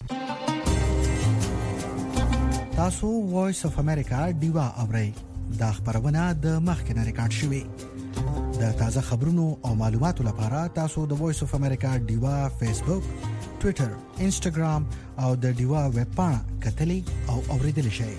تاسو وایس اف امریکا دیوا اورئ دا خبرونه د مخکنه ریکارډ شوې د تازه خبرونو او معلوماتو لپاره تاسو د وایس اف امریکا دیوا فیسبوک، ټوئیټر، انسټاګرام او د دیوا ویب پاڼه کتلې او اوریدل شئ.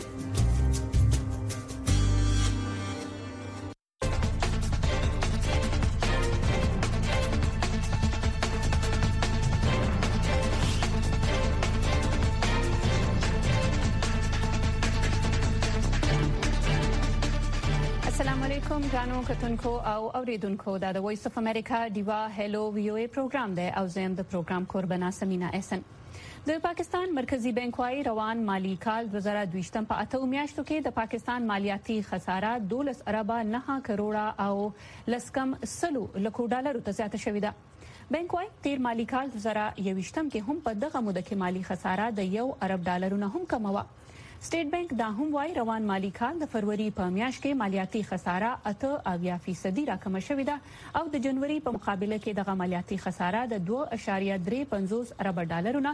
ګرانو کتونکو او اوریدونکو دا د وایس اف امریکا دیوا هلو وی او ای پروګرام دی او زم د پروګرام قربانا سمینا احسن. د پاکستان مرکزی بانک وايي روان مالی کال 2022 په 8 میاشتو کې د پاکستان مالیاتي خساره 12 اربه 9 کروڑه او لسکم سلو لکو ډالر ته زیاته شوې ده. بانک وايي تیر مالی کال 2021 کې هم په دغه موده کې مالی خساره د 1 ارب ډالرونو هم کم و. سټیټ بانک دا هم وايي روان مالی کال د فروری په میاشت کې مالیاتي خساره 8.8% راکمه شوې ده او د جنوري په مقابله کې دغه مالیاتي خساره د 2.35 ارب ډالرونو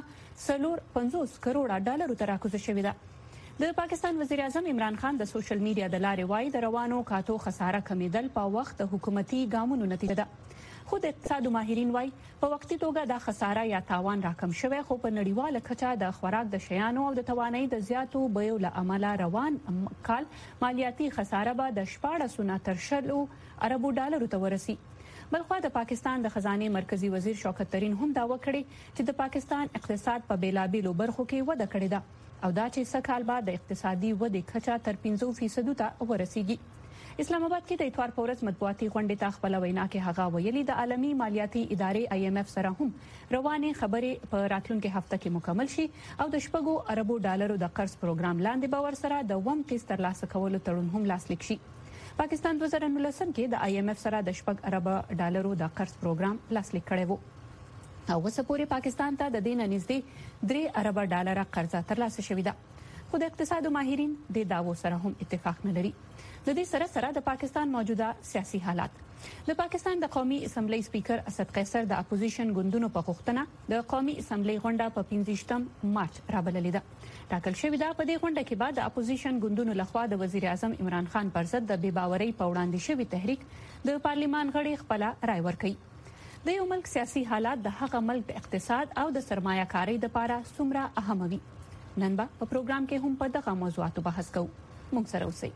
50 کروڑه ډالر ته راکوزه شوې ده. د پاکستان وزیر اعظم عمران خان د سوشل میډیا د لارې وايي د روانو کاتو خساره کمیدل په وخت د حکومتي ګامونو نتیجه ده. خود اقتصاد ماهرین وايي په وختي توګه د خساره یا تاوان راکم شوی خو په نړیواله کچه د خوراک د شیانو او د توانایي د زیاتو بیو له امله روان کال مالیاتي خساره به د 14 تر 10 ارب ډالر ته ورسي. بلخو د پاکستان د خزانه مرکزی وزیر شوکت ترین هم داوا کړی چې د پاکستان اقتصاد په بیلابیلو برخو کې وده کړې ده او دا چې سکهال بعد د اقتصادي ودې کچه تر 50% ته ورسیږي. اسلام آباد کې د اتوار پورز مطبوعاتي غونډې ته خپل وینا کې هغه ویلي د عالمي مالیاتي ادارې IMF سره هم روانې خبرې په راتلونکي هفته کې مکمل شي او د 10 ارب ډالرو د قرض پروګرام لاندې باور سره د 1 قسط ترلاسه کولو تړون هم لاسلیک شي. پاکستان 2019 کې د IMF سره د 10 ارب ډالرو د قرض پروګرام لاسلیک کړی وو او اوس پورې پاکستان ته د دې نه نږدې 3 ارب ډالر قرض ترلاسه شوی ده. خو د اقتصاد ماهرین د داوو سره هم اتفاق نه لري. د دې سره د پاکستان موجوده سیاسي حالات. د پاکستان د قومي اسمبلی سپیکر اسد قیصر د اپوزیشن ګوندونو په غوښتنه د قومي اسمبلی غونډه په 15 مارچ رابللې ده. ټاکل شوې ده په دې غونډه کې بعد د اپوزیشن ګوندونو لخوا د وزیر اعظم عمران خان پر ضد د بېباورۍ په وړاندې شوی تحریک د پارلیمان غړي خپل رائے ورکړي. د یو ملک سیاسي حالات د هغه ملک د اقتصاد او د سرمایه کارۍ لپاره څومره اهم وي. نن به په پروګرام کې هم په دغه موضوعاتو بحث کوو. موږ سره اوسئ.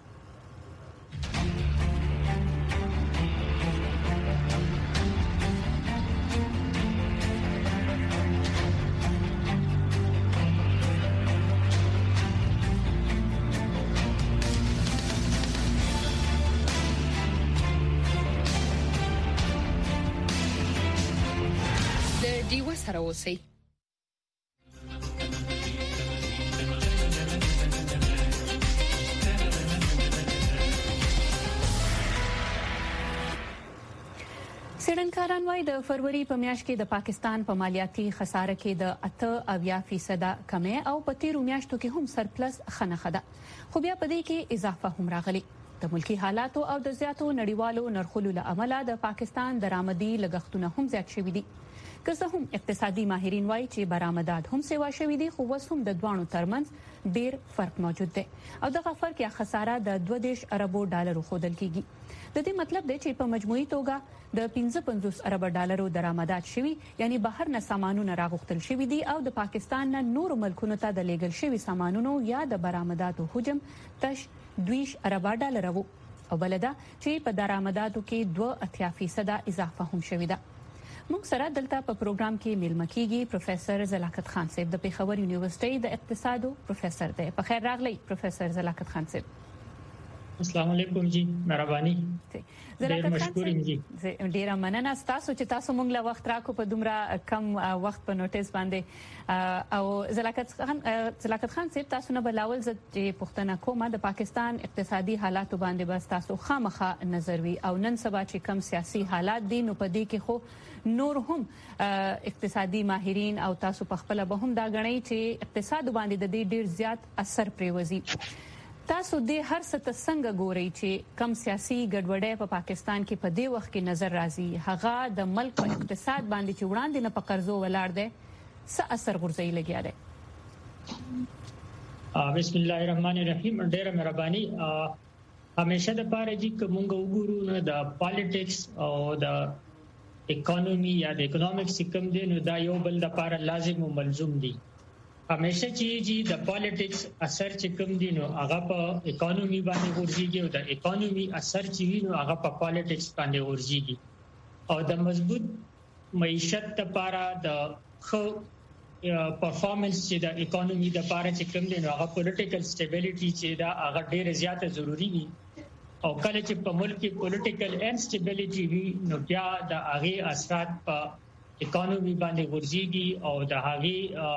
د دیو سره اوسئ. څېړنکاران وايي د فروری په میاشت کې د پاکستان په مالیاتي خساره کې د 8.8% کمی او په تیرو میاشتو کې هم سرپلس خنخه ده. خو بیا په دې کې اضافه هم راغلي. د ملکی حالاتو او د زیاتو نړیوالو نرخونو له امله د پاکستان درآمدي لګښتونه هم زیات شوي دي. که څه هم اقتصادي ماهرین وايي چې برآمدات هم سیوا شوي دي خو اوس هم د دوانو ترمنځ ډیر فرق موجود دی او دغه فرق یا خساره د 22 ارب ډالرو ښودل کیږي. د دې مطلب دی چې په مجموعي توګه د 55 ارب ډالرو درآمدات شوي یعنی بهر نه سامانونه راغوښتل شوي دي او د پاکستان نه نور ملکونو ته د لیږل شوي سامانونو یا د برآمداتو حجم تش 2 ارب ډالر وو او بلدا چې په درآمداتو کې 2.8% اضافه هم شوي ده. موږ سره دلته په پروګرام کې میلمه کیږي پروفیسور زلاکت خان صاحب د پیښور یونیورسيټي د اقتصادو پروفیسور دی. په خیر راغلی پروفیسور زلاکت خان صاحب. السلام علیکم جی، مهرباني. زلاکت خان صاحب ډیره مننه تاسو چې تاسو موږ له وخت راکو په دومره کم وخت په نوټیس باندې او زلاکت خان صاحب تاسو نه بلاول چې پښتنه کومه د پاکستان اقتصادي حالات باندې بس تاسو خامخا نظر وی او نن سبا چې کم سیاسي حالات دي نو په دې کې خو نور هم اقتصادي ماهرین او تاسو په خپل به هم دا غنئ چې اقتصاد باندې د دې ډیر زیات اثر پریوزي. تاسو د هر څه څنګه ګورئ چې کم سیاسي ګډوډۍ په پاکستان کې په دې وخت کې نظر راځي هغه د ملک په اقتصاد باندې چې وړاندې نه په قرضو ولاړ دی څه اثر غورځي لګیا دی؟ بسم الله الرحمن الرحیم. ډیره مهرباني. همیشه د پاره چې کومه وګورو نه د پالیټکس او د اکانومي یا د اکونومکس کوم دي نو دا یو بل د پاره لازم او ملزوم دي. همیشه چې د پالیټکس اثر چې کوم دي نو هغه په اکانومي باندې ورځيږي او د اکانومي اثر چې وي نو هغه په پالیټکس باندې ورځيږي. او د مضبوط معیشت لپاره د خو پرفارمنس چې د اکانومي د لپاره چې کوم دي نو هغه پولیټیکل سټیبিলিټي چې دا هغه ډیره زیاته ضروری دي. او کله چې په ملک کې پولیټیکل انسټیبিলিټي وي نو بیا د هغه اثرات په اکانومي باندې ورځيږي او د هغه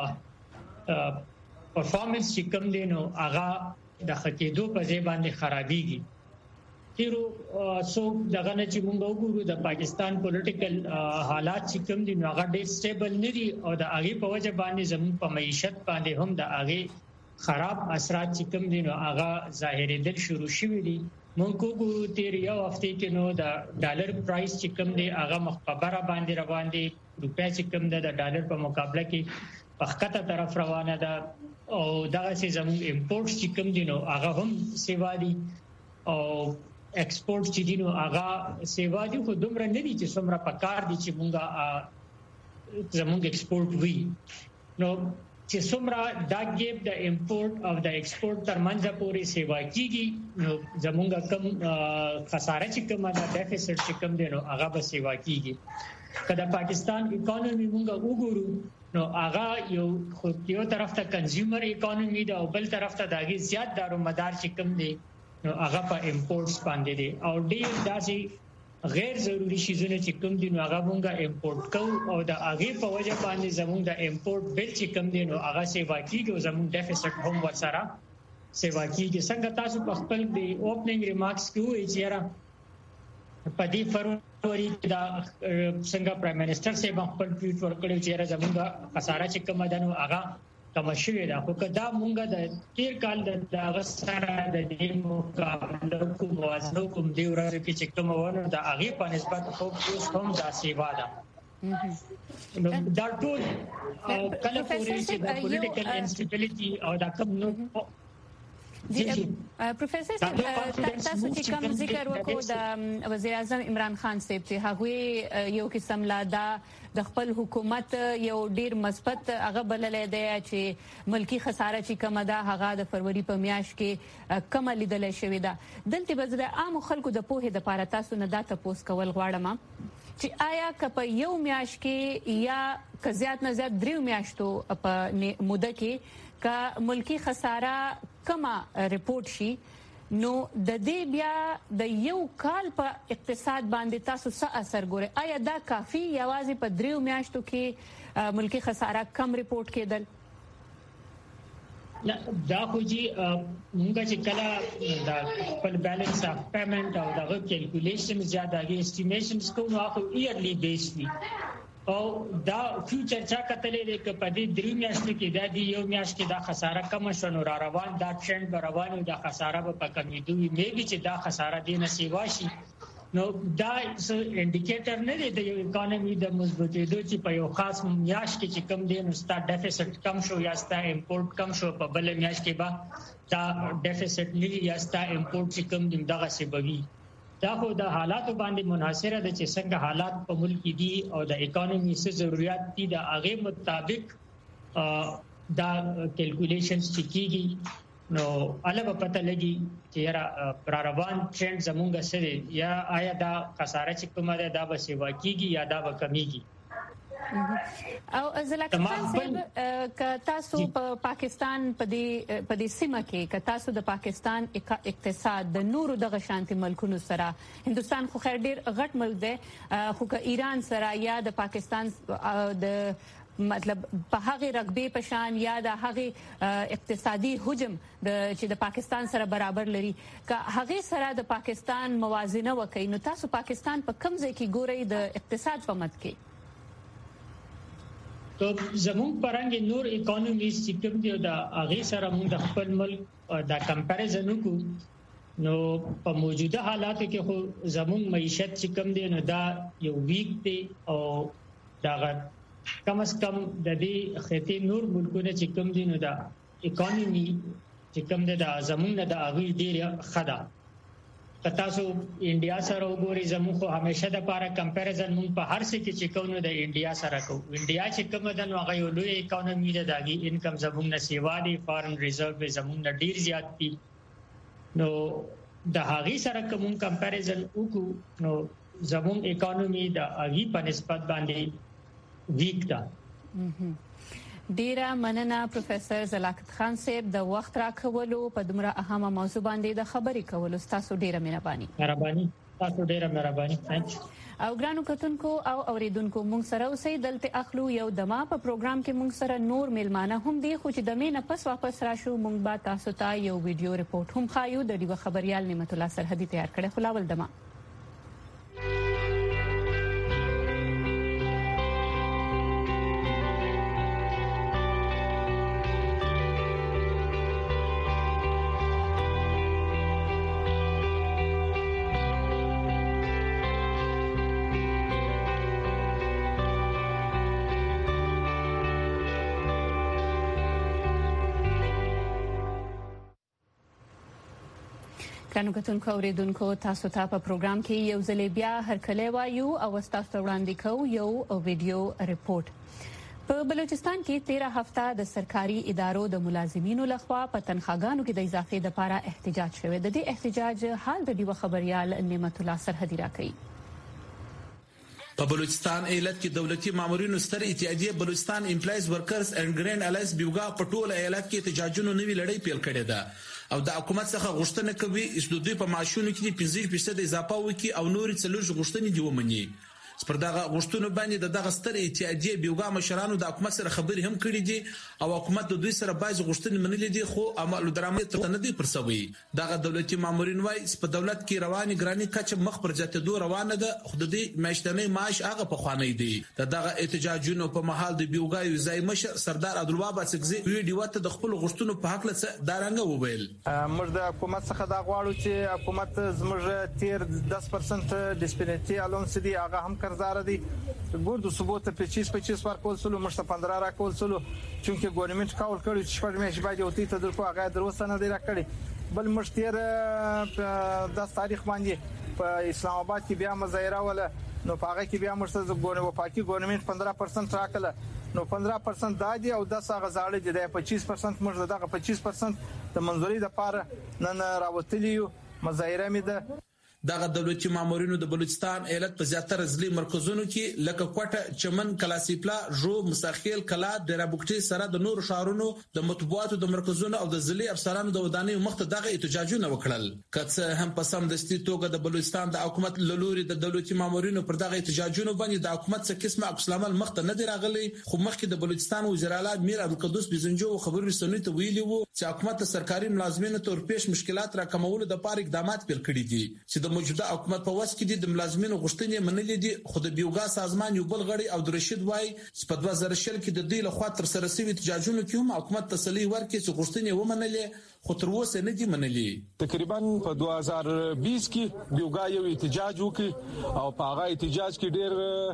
پرفارمنس چې کوم دي نو هغه د خکېدو په ځای باندې خرابيږي. تیرو سو دغه نه چې موږ وګورو د پاکستان پولیټیکل حالات چې کوم دي نو هغه ډېر سټیبل نه دي او د هغه په وجه باندې زموږ په معیشت باندې هم د هغه خراب اثرات چې کوم دي نو هغه ظاهرېدل شروع شوي دي. موږ وګورو تیر یو هفته کې نو د ډالر پرایس چې کوم دي هغه مخبره باندې روان دي. روپیا چې کوم ده د ډالر په مقابله کې په ښکته طرف روانه ده او دغه چې زموږ امپورټ چې کوم دي نو هغه هم سیوا دي او ایکسپورټ چې دي نو هغه سیوا دي خو دومره نه دي چې څومره پکار دي چې مونږه زموږ ایکسپورټ وي. نو چې څومره دا ګیپ د امپورټ او د ایکسپورټ ترمنځ پورې سیوا کیږي نو زموږ کم خساره چې کومه ده ډیفیسټ چې کوم دی نو هغه به سیوا کیږي. کله پاکستان اکانومي مونږه وګورو نو هغه یو طرف ته کنزیومر اکانومي ده او بل طرف ته داږي زیات دارومدار چې کوم دی نو هغه په امپورټس باندې دي او ډیر داسې غیر ضروري شیزونه چې کوم دي نو هغه مونږه امپورټ کوو او د هغه په وجه باندې زموږ د امپورټ بل چې کوم دي نو هغه سیوا کیږي او زموږ ډیفیسټ هم ورسره سیوا کیږي. څنګه تاسو په خپل د اوپننګ ریمارکس کې وایي چې را په دې فروری دا څنګه پرایم منسٹر صاحب خپل ټویټ ورکړی چې را زموږ خساره چې کوم ده نو هغه کم شوی دا خو کدا مونږه د تیر کال د غسره د دې مقابله کوم موازنه کوم دی ورته کې چې کوم ونه د هغه په نسبت خو اوس هم دا سیوا ده. نو دا ټول کله پورې چې د پولیټیکل انسټیبিলিټي او دا کوم نو پروفیسور تاسو چې کوم ذکر وکړو د وزیر اعظم عمران خان صاحب چې هغه یو قسم لا دا د خپل حکومت یو ډیر مثبت هغه بللې دی چې ملکی خساره چې کومه ده هغه د فروری په میاشت کې کم لیدل شوې ده. دلته به د عام خلکو د پوهې د لپاره تاسو نه دا تاسو کول غواړم چې آیا که په یو میاشت کې یا که زیات نه زیات 3 میاشتو په موده کې کا ملکی خساره کما ریپورت شي نو د دې بیا د یو کال په اقتصاد باندې تاسو څه اثر ګوري؟ آیا دا کافي یوازې په 3 میاشتو کې ملکی خساره کم ریپورت کېدل؟ نه دا خو جی موږ چې کله دا خپل بیلانس اف پیمنٹ او دا کیلکولیشن زیاده اسټیمیشنز کوو هغه ایرلی بیس وی او دا فیوچر چا کتلې د کپدې 3 میاشتې کې دا دی یو میاشت کې دا خساره کم شونه را روان دا ټرند روانو دا خساره په کمیدو وي مې چې دا خساره دی نسیوا شي نو دا انډیکیټر نه دی د یو اکانومي د مضبوطېدو چې په یو خاص میاشت کې چې کم دی نو ستا ډیفیسټ کم شو یا ستا امپورټ کم شو په بل میاشت کې با دا ډیفیسټ لري یا ستا امپورټ چې کم دی دغه سببي. دا خو د حالاتو باندې منحصره ده چې څنګه حالات په ملک دي او د اکانومي څه ضرورت دي د هغه مطابق دا کیلکولیشنز کیږي نو علاوه پته لګي چې را روان ټرند زمونږ سره یا آیا دا خساره چې کومه ده دا به سیوا کیږي یا دا به کمیږي. او زلکان صاحب ک تاسو په پاکستان په دې سیمه کې ک تاسو د پاکستان اقتصاد د نورو دغه شانتي ملکونو سره هندستان خو خیر ډیر غټ ملک دی خو ک ایران سره یا د پاکستان د مطلب په هغه رقبې پشان یا د هغه اقتصادي حجم چې د پاکستان سره برابر لري که هغه سره د پاکستان موازنه وکړي نو تاسو پاکستان په کوم ځای کې ګورئ د اقتصاد په مت کې؟ تو زمون پرنګ نور اکانومیز چې کوم دی دا هغه سره موږ د خپل ملک دا کمپیریزن وکړو نو په موجوده حالاتو کې خو زمون معیشت چې کوم دی نو دا یو ویک دی او دا کم از کم د دې خطي نور ملکونه چې کوم دي نو دا اکانومي چې کوم د زمونږ د اغوی ډیر خدا تاسو انډیا سره وګورئ زموږ خو همیشه د لپاره کمپیریزن مونږ په هر څه کې چې کوو د انډیا سره کوو انډیا چې کوم د نو هغه یو لوی اکانومي ده داږي انکم زموږ نه سیوا دي فارن ریزرو زموږ نه ډیر زیات دي نو د هغه سره کوم کمپیریزن وکړو نو زموږ اکانومي د هغه په نسبت باندې ویک ده ډیره مننه پروفیسور زلاکت خان صاحب د وخت راکولو په دومره اهمه موضوع باندې د خبرې کولو تاسو ډیره مهرباني تاسو ډیره مهرباني او ګرانو کتونکو او اوریدونکو مونږ سره اوسئ دلته اخلو یو دما په پروګرام کې مونږ سره نور میلمانه هم دي خو چې د مینه پس واپس راشو مونږ به تاسو ته یو ویډیو ریپورت هم خایو د ډیو خبريال نعمت الله سرحدي تیار کړی خلاول دما ګرانو کتونکو اوریدونکو تاسو ته په پروګرام کې یو ځل بیا هرکلی وایو او تاسو وړاندې کوو یو ویډیو ریپورت په بلوچستان کې 13 هفته د سرکاري ادارو د ملازمینو لخوا په تنخواګانو کې د اضافې لپاره احتجاج شوی د دې احتجاج حال د ډیو خبريال نعمت الله سرحدي راکړي په بلوچستان ایالت کې دولتي مامورینو ستر اتحادیه بلوچستان امپلایز ورکرز اینڈ ګرینډ الایس بیوګا په ټول ایالت کې احتجاجونو نوې لړۍ پیل کړې ده او د حکومت څخه غوښتنه کوي چې د دوی په معاشونو کې 15% اضافه وکړي او نورې څلور غوښتنې دی ومني پر دغه غوښتنو باندې دغه ستر اتحادیه بیوګا مشرانو د حکومت سره خبرې هم کړې دي او حکومت د دوی سره باید غوښتنې منلې دي خو عمل درامه ته نه دی پرسوي دغه دولتي مامورین وای په دولت کې رواني ګرانی کچ مخ پر زیاتېدو روانه ده خو د دې میاشتنۍ معاش هغه په خوانې دي دغه احتجاجونو په محل د بیوګا یو ځای مشر سردار عبدالوهاب اڅکزي ویډیو ته د خپل غوښتنو په حق له دارنګ وویل موږ د حکومت څخه دا غواړو چې حکومت زموږ 10% ډیسپلینټي الونس دي هغه هم قرضدار دي ګور د ثبوت 25 ورکول سلو مشته 15 راکول سلو چونکه ګورنمنت کول کړی چې شپږ میاشتې باید یو تی ته درکو هغه دروسته نه دی راکړي بل مشتیر د تاریخ باندې په اسلام آباد کې بیا مظاهره ولا نو په هغه کې بیا مشته وفاقي ګورنمنت 15% راکله نو 15% دادی او 10 غزاړي دي 25% موږ دغه 25% د منځوري د پاره نن راوتلیو مظاهره مې ده دغه دولتي مامورینو د بلوچستان ایالت په زیاتره ځلي مرکزونو کې لکه کوټه چمن کلاسیپلا جو مساخیل کلا ډیرابوکټي سره د نور شهرونو د مطبوعاتو د مرکزونو او د ځلي افسرانو د ودانۍ مخته دغه احتجاجونه وکړل کڅه هم په سم دستي توګه د بلوچستان د حکومت لوري د دولتي مامورینو پر دغه احتجاجونو باندې د حکومت څخه قسمه عکس العمل مخته نه دی راغلی خو مخکې د بلوچستان وزیر اعلی میر عبدالقدوس بزنجو خبري رسنیو ته ویلي وو چې حکومت سرکاري ملازمینو ته پیش مشکلات راکمولو د پاره اقدامات پیل کړي دي چې د موجوده حکومت په واسه کې د ملازمینو غوښتنې منلې دي خو د بیوګا سازمان یو بل غړي او د رشید وای چې په 2000 کې د دوی لخوا تر سره شوی احتجاجونو کې هم حکومت تسلی ورکړي چې غوښتنې ومنلې خو تر اوسه نه دي منلې تقریبا په 2020 کې بیوګا یو احتجاج وکړ او په هغه احتجاج کې ډېر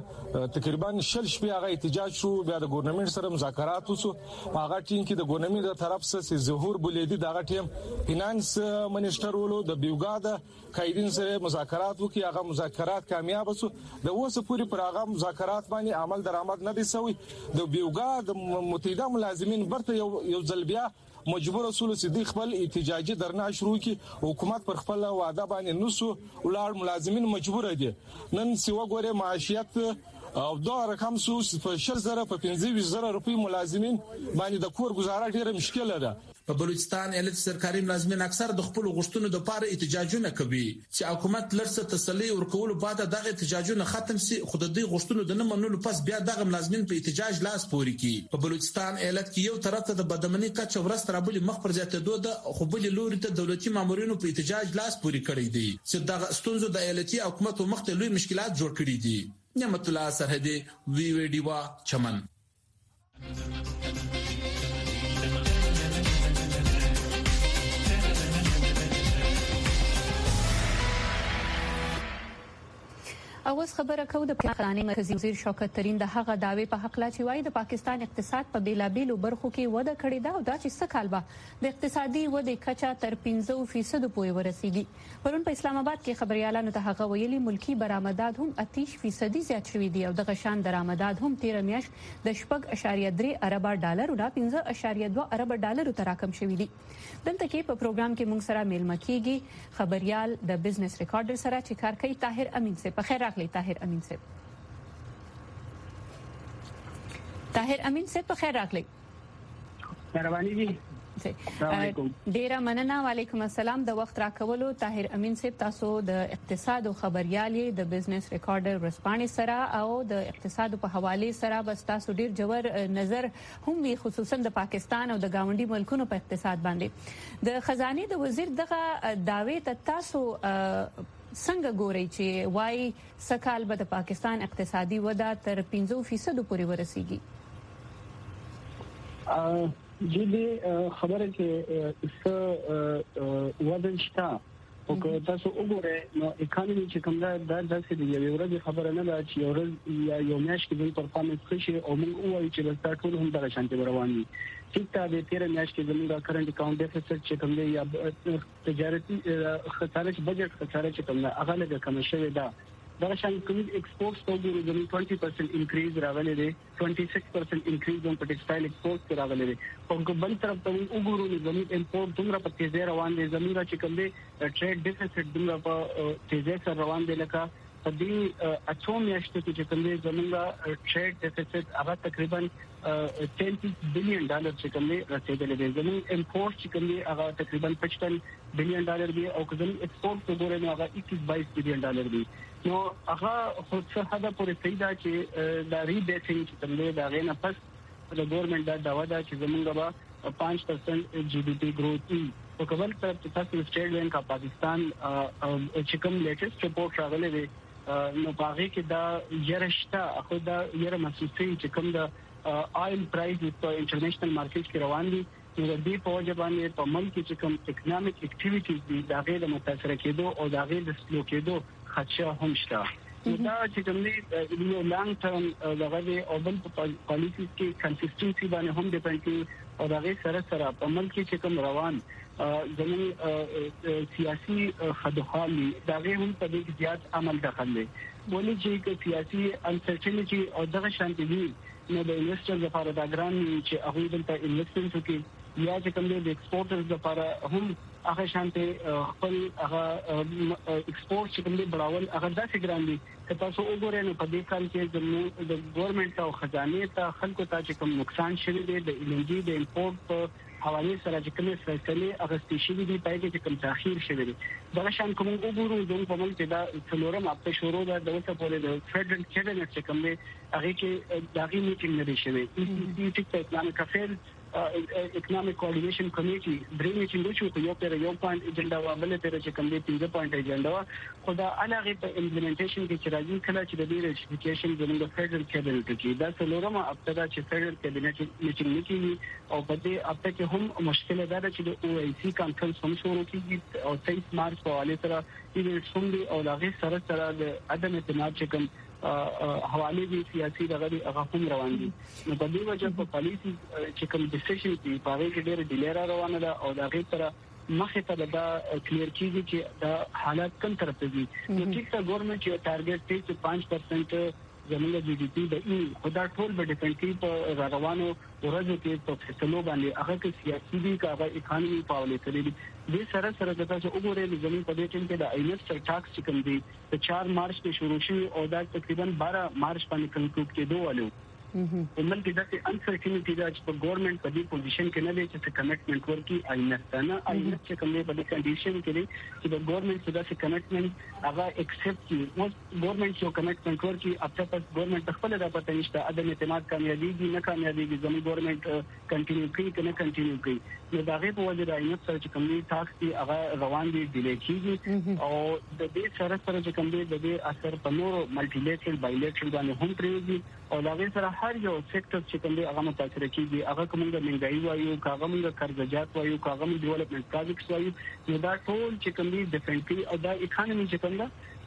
تقریبا شل شپې هغه احتجاج شو بیا د ګورنمنت سره مذاکرات وسو هغه ټیم کې د ګورنمنت تر طرف څخه ظهور بولیدي دغه ټیم فینانس منیسټر ولو د بیوګا د قائدین سره مذاکرات وکړي هغه مذاکرات کامیاب وسو د اوسه پوری پر هغه مذاکرات باندې عمل درآمد نه دي سوی د بیوګا د متحده ملازمین برته یو ځل بیا مجبور اصول سیدی خپل احتجاجي درنه شروع کی حکومت پر خپل وعده باندې نسو ولار ملازمین مجبور دي نن سیوا ګوره معاشیت او دا رقم سو په 10000 په 15000 روپی ملازمین باندې د کور گزاره ډیره مشکله ده په بلوچستان ایالت سرکاري ملازمین اکثر د خپل غوښتنو د پاره احتجاجونه کوي چې حکومت لرسه تسلی ورکول بعد دغه احتجاجونه ختم سي خو د دې غوښتنو د نه منلو پس بیا دغه ملازمین په احتجاج لاس پوري کی په بلوچستان ایالت کې یو طرف ته د بدمنۍ کچ ورست رابلی مخ پر زیاتېدو ده خو بل لوري ته دولتي مامورینو په احتجاج لاس پوري کړی دي چې دغه ستونزو د ایالتي حکومت مخ ته لوی مشکلات جوړ کړي دي نعمت الله سرحدي ویډیو چمن اوس خبره کوو د پاکستان مرکزی وزیر شوکت ترین د هغه داوی په حق لا چې وايي د پاکستان اقتصاد په بیلابیلو برخو کې وده کړې ده او دا چې څه کال به د اقتصادي ودې کچه تر 15% پورې ورسیږي. پرون په اسلام آباد کې خبريالانو ته هغه ویلي ملکی برآمدات هم 30% زیات شوي دي او د غشان درآمدات هم 13 میاشت د 4.3 ارب ډالر او 15.2 ارب ډالر ته راکم شوي دي. دلته کې په پروګرام کې موږ سره میلمه کیږي خبريال د بزنس ریکارډر سره چې کار کوي طاهر امین سے. په خیر راغلی طاهر امین سے. طاهر امین سے په خیر راغلی. مهرباني دي. ډیره مننه. وعلیکم السلام. د وخت راکولو طاهر امین صاحب تاسو د اقتصاد او خبريالي د بزنس ریکارډر ورسپانې سره او د اقتصاد په حواله سره بس تاسو ډیر جوړ نظر هم وی خصوصا د پاکستان او د گاونډي ملکونو په اقتصاد باندې. د خزانه د وزیر دغه داوی ته تاسو څنګه ګورئ چې وايي سکهال به د پاکستان اقتصادي وده تر 15% پورې ورسیږي؟ جدي خبره کې څه وزن شته او که تاسو وګورئ نو اکانومي چې کوم دا داسې دی یو ورځ خبره نه ده چې یو ورځ یا یو میاشت کې د پرفارمنس ښه شي او موږ وایو چې د ټول هم دغه شانتي روان دي. ټیک ته د 13 میاشت کې زموږ کرنٹ اکاؤنٹ ډیفیسټ چې کوم دی یا تجارتي خساره چې بجټ خساره چې کوم هغه له کم شوی ده. دا شان کوم ایکسپورټس ته ګورو زموږ 20% انکریز راغلی دی 26% انکریز په ټیکسټایل ایکسپورټ راغلی دی. په بل طرف ته وګورو زموږ امپورټ دومره په تیزی روان دي زموږ چې کوم دی ټریډ ډیفیسټ دومره په تیزی سره روان دي لکه په دې اچو میاشتو کې چې کوم دی زموږ ټریډ ډیفیسټ هغه تقریبا $10 بلین چې کوم دی رسیدلی دی. زموږ امپورټ چې کوم دی هغه تقریبا $55 بلین دی او زموږ ایکسپورټ وګورئ نو هغه $21 بلین دی. نو هغه خو څه حدا پورې صحیح ده چې دا ریبیټینګ چې کوم دی دا غینه پس د ګورنمنت دا داوا ده چې زموږ به 5% جی ډي پی گروث وي. په کول طرف ته تاسو سټیټ بانک اف پاکستان چې کوم لیټیسټ ریپورت راغلی دی نو هغه کې دا یرشته خو دا یره محسوسي چې کوم د آیل پرایس په انټرنیشنل مارکیټ کې روان دي نو د دې په وجه باندې په ملک کې کوم اکونومیک اکټیویټیز دي دا غیر متاثر کېدو او دا غیر د سلو کېدو خدشه هم شته. دا چې کوم دی یو لانګ ټرم دغه او بل پالیسي کې کنسستنسي باندې هم ډیپند کوي او دا غیر سره په ملک کې کوم روان زموږ سیاسي خدوخالي دا غیر هم په دې زیات عمل دخل دی. ولې چې سیاسي انسرټینټي او دغه شانتي دي نو د انویسټر لپاره دا ګران چې هغه دلته انویسټمنټ کوي یا چې کوم د ایکسپورټرز لپاره هم هغه شانته خپل هغه ایکسپورټ چې کوم دی بڑاول هغه داسې ګران دي چې تاسو وګورئ نو په دې کال کې د ګورنمنت او خزانه ته خلکو ته چې کوم نقصان شوی دی د انرژي د امپورټ په حواله سره چې کوم فیصله اغستې شوی دی پای کې کوم تاخير شوی دی. دا شان کوم وګورو دوی په ملک دا څلورم هفته شروع ده د وسه پورې د فدرل کابینټ چې کوم دی هغه کې داغي میټینګ لري شوی ای سی ټیک اکونومیک افیر اکونومیک کوارډینیشن کمیټي درې میټینګ شو یو پر یو پوینټ ایجنډا وابل پر چې کوم دی 5 پوینټ ایجنډا خو دا علاوه په امپلیمنټیشن کې چې راځي کله چې د دې ریټیفیکیشن زموږ فدرل کابینټ کې دا څلورم هفته دا چې فدرل کابینټ میټینګ کوي او په دې هفته کې هم مشکل ده چې د او ای سی کانفرنس هم شروع کیږي او 23 مارچ په حواله سره دې څومره او لاغي سره د عدم اعتماد چې کوم حواله دي سیاسي دغه هغه هم روان دي. نو په دې وجه په پالیسي چې کوم ډیسیژن دي په هغه کې ډېر ډیلر روانه ده او دغه سره مخه ته دا کلیر کیږي چې دا حالات کوم طرف ته دي. نو چې دا ګورنمنت چې ټارګټ دی چې 5% زموږ جی ډي پی د خدا ټول به ډیپند کوي په روانو ورځو کې په فیصلو باندې هغه کې سیاسي دي کاغه اکانومي پاولې کړې دي. د سره د تاسو وګورئ د زمين په دې ټیم کې د انویسټر ټاکس چې کوم دی د 4 مارچ کې شروع شي او دا تقریبا 12 مارچ باندې کنکلود کېدو والو. په ملک کې د انسرټینټی دا چې په ګورنمنت په دې پوزیشن کې نه دی چې کمټمنټ ورکړي آینستانه آینست چې کوم دی په دې کنډیشن کې دی چې د ګورنمنت څخه چې کمټمنټ هغه ایکسپټ کړي او ګورنمنت یو کمټمنټ ورکړي اته پس ګورنمنت خپل د پته نشته عدم اعتماد کامیابیږي نه کامیابیږي زموږ ګورنمنت کنټینیو کوي کنه کنټینیو کوي نو دا غي په وجه د آینست سره چې کوم دی ټاکس دی هغه روان دي ډیلی کیږي او د دې سره چې کوم دی د دې اثر په نور ملټي لیټرل بایلیټرل باندې هم پریږي او دا غي سره هر یو سېکټر چې کوم دی هغه متاثر کیږي هغه کومه منګای وایو کاغه موږ قرضجات وایو کاغه موږ ډیولپمنٹ پروجیکټس وایو نو دا ټول چې کوم دی ډیفرنټلی او دا اکانومي چې کوم دا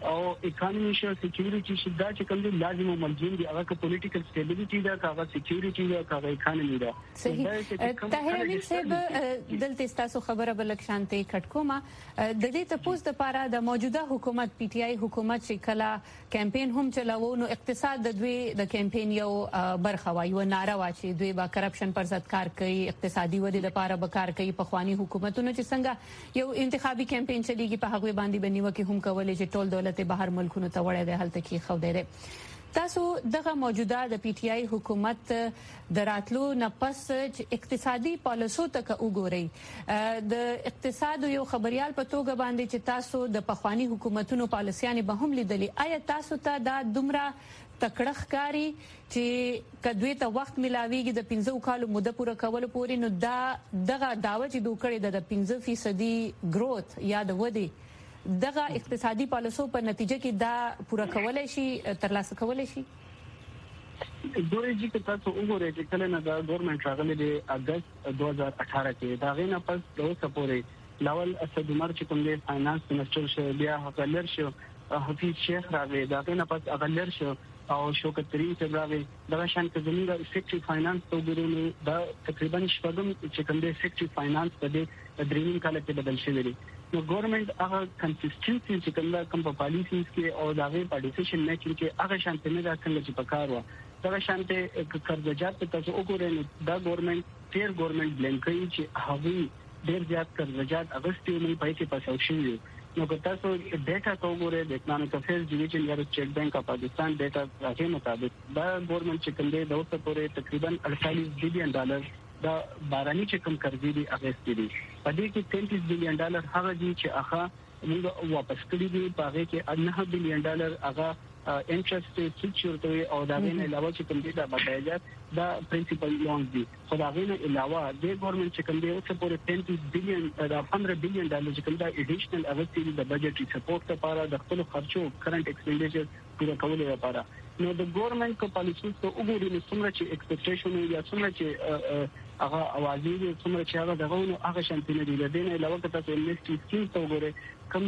او اکانومي شو سکیورټي شي دا چې کوم دي لازم او ملزم دي هغه پولیټیکل سټیبিলিټي دا هغه سکیورټي دا هغه اکانومي دا صحیح طاهر امین صاحب دلته تاسو خبره بلک شانتي کټکوما د دې تاسو د پاره د موجوده حکومت پی ټ آی حکومت چې کلا کمپاین هم چلاوو نو اقتصاد د دوی د کمپاین یو برخه وایي و ناره واچي دوی با کرپشن پر ضد کار کوي اقتصادي ودې لپاره به کار کوي په خواني حکومتونو چې څنګه یو انتخابي کمپاین چلیږي په هغه باندې بنیو کې هم کولای چې ټول دولت بهر ملکونو ته وړي د هلته کې خو دی تاسو دغه موجوده د پی ټ آی حکومت دراتلو نه پس اقتصادي پالیسو ته وګورئ د اقتصاد یو خبريال په توګه باندې چې تاسو د پخوانی حکومتونو پالیسيانې به هم لیدلې آیا تاسو ته دا دومره تکړه ښکاری چې کدوې ته وخت ملاويږي د 15 کالو موده پوره کول پورې نو دا دغه داوا چې دوه کړي د 15% گروث یا د ودی دغه اقتصادي پالیسو په نتیجه کې دا پوره کولای شي ترلاسه کولای شي دوی چې تاسو وګورئ چې کله نه دا ګورنمنت راغلی دی اگست 2018 کې دا غینه پس د اوسه پورې لاول اسد عمر چې کوم دی فاینانس منسٹر شو بیا هغه شو حفیظ شیخ راغی دا غینه پس هغه شو او شوکت ترین چې راغی دا شان کې زموږ افیکټیو فاینانس ته وګورئ دا تقریبا شپږم چې کوم دی افیکټیو فاینانس په دې درېیم کال کې بدل شوی دی نو ګورنمنت هغه کنسیسټنسي چې کوم په پالیسیز کې او دا غي په ډیسیژن میکینګ کې هغه شانته نه دا څنګه چې پکار و دا شانته قرضجات تاسو وګورئ دا ګورنمنت پیر ګورنمنت بلیم کوي چې هغه ډیر زیات قرضجات اغستې نه پای کې پاسو شي نو که تاسو ډیټا تو وګورئ د اکونومیک افیرز ډیویژن یا سټیټ بانک اف پاکستان ډیټا راځي مطابق دا ګورنمنت چې کوم دی د اوسه پورې تقریبا $48 بلین دا باراني چې کوم قرضې دي اغستې دي په دې کې $33 بلین هغه دي چې هغه موږ واپس کړی دي په هغه کې $9 بلین هغه انټرست سچورټوي او دا غینه علاوه چې کوم دي دا بقایات دا پرنسپل لونز دي خو دا غینه علاوه د ګورنمنت چې کوم دی اوسه پورې $10 بلین دا $15 بلین چې کوم دا اډیشنل اغستې د بجټري سپورټ لپاره د خپل خرچو کرنٹ ایکسپنډیچر پوره کولو لپاره نو د ګورنمنت کو پالیسیز ته وګورئ نو څومره چې ایکسپیکټیشن یا څومره چې هغه اوازې دي څومره چې هغه دغه نو هغه شانتي نه دي د دې نه علاوه که تاسو انویسټي سکیم ته وګورئ کوم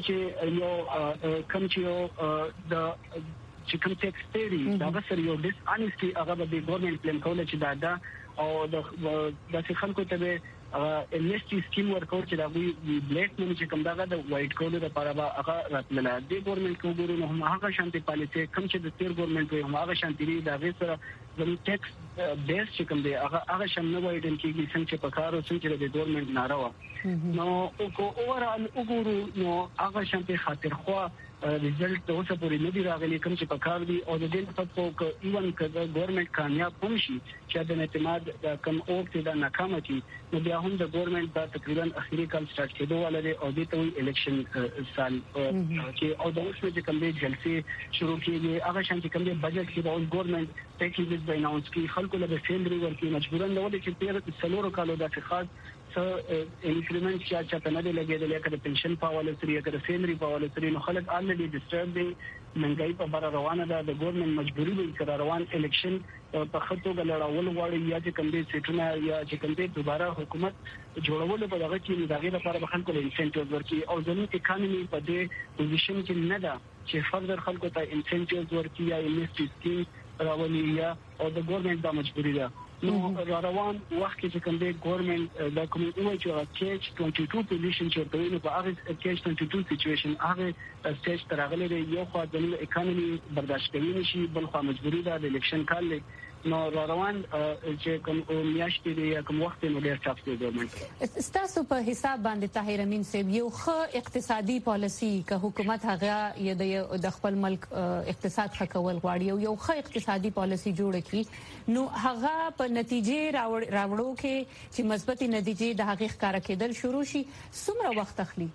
چې یو د چې کوم ټیکس پیری دا سره یو ډیس انسټي هغه د ګورنمنت پلان کول چې دا او د خلکو ته انویسټي سکیم ورکول چې دا وی بلیک منی چې کوم دا د وایټ کول لپاره هغه راتلل د ګورنمنت کو ګورو نو هغه شانتي پالیسي کوم چې د تیر ګورنمنت وي هغه شانتي دا غي سره د ټیکس بیس چې کوم دی هغه شان نه وایډن کېږي څنګه چې په کارو څنګه د ګورنمنت ناروا نو او اوورال وګورو نو هغه شانتي خاطر خو ریزلټ اوسه پورې نه دی راغلی کوم چې په کار دی او د دې په توګه ایون کله ګورنمنت کامیاب هم شي چې د اعتماد کم اوټ د ناکامتي نو بیا هم د ګورنمنت د تقریبا اخیری کال سٹارټ کېدو ولري او د ته الیکشن سال چې او د اوس چې کوم دی جلسې شروع کیږي هغه شان چې کوم دی بجټ کې د ګورنمنت پیکیجز به اناونس کی خلکو له سیلري ورکړي مجبورن نو چې پیر سلورو کالو د اتخاذ انکریمنٹ چې ته نه لګیدل یا د پنشن په حواله سره یا د سیلري په حواله سره نو خلک الریډي ډیسټرب دي منګای په بار روانه ده د ګورنمنت مجبوری وي چې روان الیکشن په خطو غلړول غواړي یا چې کوم دي سیټونه یا چې کوم دي دوباره حکومت جوړول په دغه کې دغه لپاره خلکو له انسنټیوز ورکړي او زموږ اکانومي په دې پوزیشن کې نه ده چې فردر خلکو ته انسنټیوز ورکړي یا انویسټي سکیم راولي یا او د ګورنمنت د مجبوری ده نو روان وخت کې کوم دی ګورنمنت د کوم یو چې کېچ 22 پوزیشن چې په یوه په هغه کېچ 22 سچويشن هغه سټیج تر هغه لري یو خو د اکانومي برداشت کوي نشي بل خو مجبوری ده د الیکشن کال نو روان چې کوم میاشتې دی کوم وخت نو ډیر ټاپ دی ګورنمنت ستاسو په حساب باندې طاهر امین صاحب یو ښه اقتصادي پالیسی که حکومت هغه د خپل ملک اقتصاد ښه کول غواړي یو ښه اقتصادي پالیسی جوړ کړي نو هغه په نتیجې راوړو کې چې مثبتي نتیجې د هغه ښکارا کېدل شروع شي څومره وخت اخلي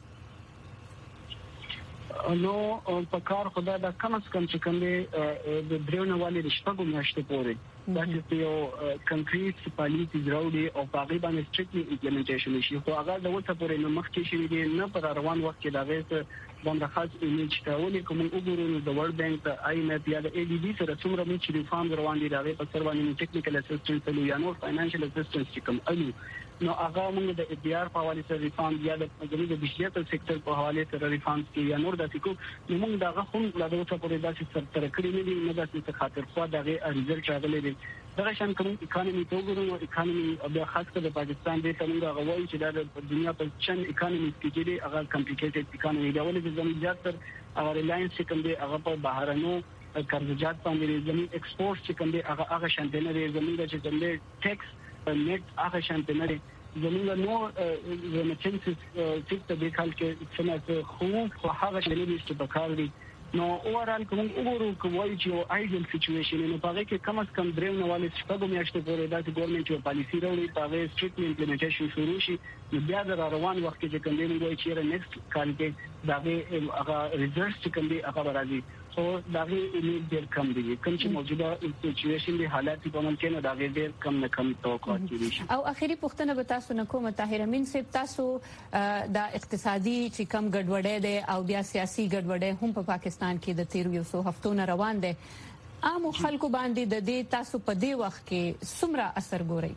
نو په کار خدای دا کم از کم چې کوم دی د دریونه والی د شپږو میاشتو پورې دا چې یو کنکریټ پالیسی راوړي او په هغه باندې سټریکټلی امپلیمنټیشن شي خو هغه د وڅ پورې نه مخکې شي دي نه پر روان وخت کې دا غیر باندې خاص ایمیج ته ولې کوم وګورو د ورلد بانک د IMF یا د ADB سره څومره چې ریفارم روان دي راغلي په سر باندې ټیکنیکل اسسټنس یا نور فاینانشل اسسټنس چې کوم الو نو هغه موږ د FDR په حواله سره ریفارم یا د بجلی سېکټر په حواله سره ریفارم کې یا نور د فکر نو موږ دغه هم لا د اوسه پورې داسې سر تر کړی نه دي نه داسې خاطر خو دغه ریزلټ راغلی دی دا شان کوم اکانومي ته وګورو اکانومي د خاص کر د پاکستان د څنګه غوړي چې د دنیا په چن اکانومي کې دي هغه کمپلیکیټډ اکانومي دا ولې زموږ زیاتره هغه ریلاینس چې کوم دی هغه په بهرانو قرضجات باندې زموږ ایکسپورټ چې کوم دی هغه شان دی نه زموږ چې کوم دی ټیکس نیټ هغه شان دی نه زموږ نو ریمیټنسز چې په کال کې څنګه خو هغه شان دی چې په کار دي نو اورال کوم وګورو کومای چې ایډیال سچويشن نو په هغه کې کم از کم دریم نواله شپږ میاشتې پورې د ګورنمنت یو پالیسی راوړي په هغه سټریکټ امپلیمنټیشن شروع شي نو بیا د روان وخت کې کوم دی نو چې نیکسټ کال کې دا هغه ریزلټس چې کوم دی هغه راځي او دا غي امید ډیر کم دي کوم چې موجوده سچويشن دی حالات په ممکن نه دا غي ډیر کم نه کم توقعات دي او اخیری پوښتنه به تاسو نه کوم طاهر امین صاحب تاسو د اقتصادي چې کم ګډوډۍ ده او بیا سیاسي ګډوډۍ هم په پاکستان کې د 13 هفتو نه روان ده عام خلکو باندې د دې تاسو په دې وخت کې څومره اثر ګوري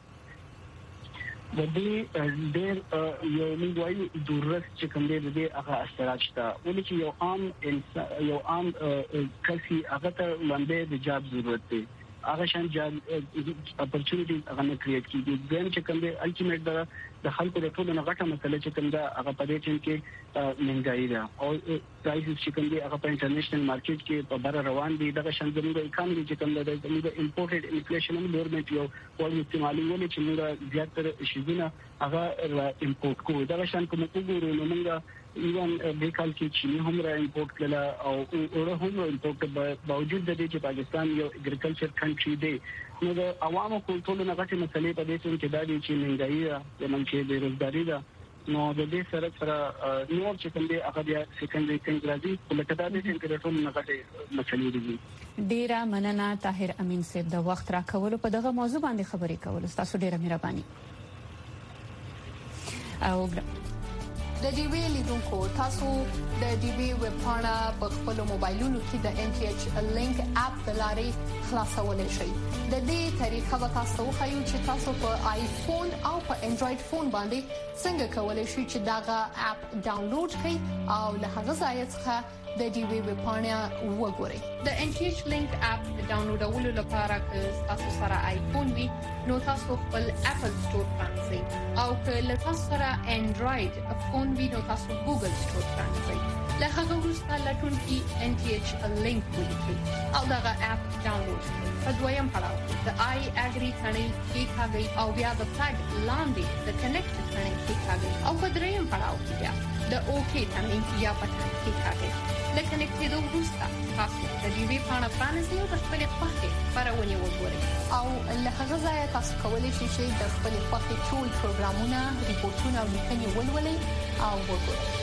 د دې ډېر یو نیوایي دورس چې کوم دی د هغه اثرات شته ولې چې یو عام کسي هغه ته باندې د جاب ضرورت دی هغه شان جاب اپورچونټیز هغه نه کریټ کیږي ځین چې کوم دی الټیمیټ د خلکو د ټولو نه غټه مسله چې کوم دا هغه په دې چې مهنګائی ده او پرایسز چې کوم دی هغه په انټرنیشنل مارکیټ کې په بار روان دي دغه شان زموږ اکانومي چې کوم دی زموږ امپورټډ انفلیشن هم ګورنمنت یو ولې استعمالي ولې چې موږ زیاتره شیزونه هغه امپورټ کوو دغه شان کوم وګورو نو موږ ایوان د کال کې چینی هم را امپورټ کړل او اورو هم امپورټ باوجود د دې چې پاکستان یو اګریکلچر کنټری دی نو د عوامو ټول نه غټي مسلې په دې چې دا دي چې مهنګائی ده منځ د روزګاری ده نو د دې سره نور چې کوم دی هغه بیا سیکنډري ثینګ راځي ولکه دا دې چې ټول نه غټي مسلې دي ډیره مننه طاهر امین صاحب د وخت راکولو په دغه موضوع باندې خبرې کول تاسو ډیره مهرباني او د ډي وی لیدونکو تاسو د ډي وی ویب پاڼه په خپل موبایلونو کې د NTH لینک اپ د لارې خلاصولای شئ د دې طریقه به تاسو خو چې تاسو په آیفون او په انډراید فون باندې څنګه کولای شئ چې داغه اپ ډاونلوډ کړئ او له هغه ځای څخه د ډي وی ویب پاڼه وګورئ د NTH لینک اپ ډاونلوډولو لپاره که تاسو سره آیفون وي نو تاسو خپل اپل سٹور پرانځئ او که له تاسو سره انډراید فون وي نو تاسو ګوګل سٹور پرانځئ له هغه وروسته لټون کې NTH لینک ولیکئ او دغه اپ ډاونلوډ کړئ په دویم پړاو د آی اګری ثنې کې ښاغلي او بیا د فلګ لاندې د کنیکټ ثنې کې ښاغلي او په دریم پړاو کې بیا د اوکی ثنې یا پټن کې ښاغلي لکه نکټېدو وروسته تاسو د دې وی پاڼه پرانیزئ او د خپل خوښې خبرونه وګورئ او له هغه ځایه تاسو کولی شئ چې د خپل خوښې ټول پروګرامونه ریپورتونه او لیکنې ولولئ او وګورئ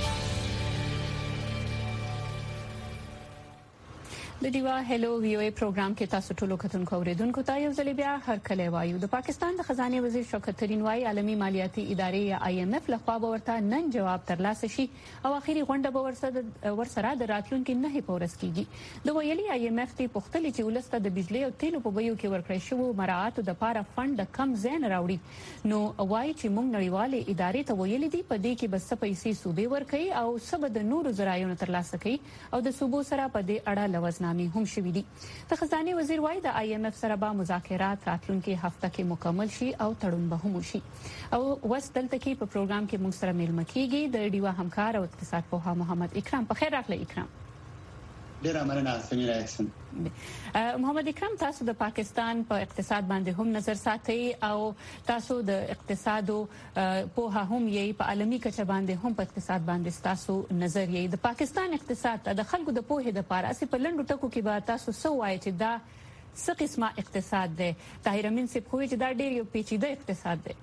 د دیوا هلو وی او ای پروګرام کې تاسو ټول کتونکو اوریدونکو ته یو ځل بیا هر کله وایو د پاکستان د خزانه وزیر شوکت ترين وايي عالمي مالیاتي ادارې یا IMF لخوا به ورته نن جواب ترلاسه شي او اخیری غونډه به ورسره د راتلونکو نه پورس کیږي د ویلي IMF ته پختلې چې ولسته د بجلی او تیلو په بیو کې ورکړی شو مراعات د پاره فند کم زین راوړي نو وايي چې موږ نړیوالې ادارې ته ویلي دي په دې کې بس پیسې صوبې ورکړي او سبد د نورو ذرایعو ترلاسه کوي او د صوبو سره په دې اړه لوزنامې هم شوې دي د خزانه وزیر وايي د IMF سره به مذاکرات راتلونکي هفته کې مکمل شي او تړون به هم شي او وسدلته کې په پروګرام کې موږ سره ملمه کیږي د ډیوا همکار او اقتصاد پوها محمد اکرام په خیر راغلی اکرام ډیره مننه سمیر احسن محمد اکرام تاسو د پاکستان په اقتصاد باندې هم نظر ساتي او تاسو د اقتصادو په هم یې په عالمي کچه باندې هم په اقتصاد باندې تاسو نظر یې د پاکستان اقتصاد د خلکو د پوهې د پاره اسی په لندو ټکو کې به تاسو سو وایي چې دا څه قسمه اقتصاد دی طاهر امین صاحب خو چې دا ډیر یو پیچیده اقتصاد دی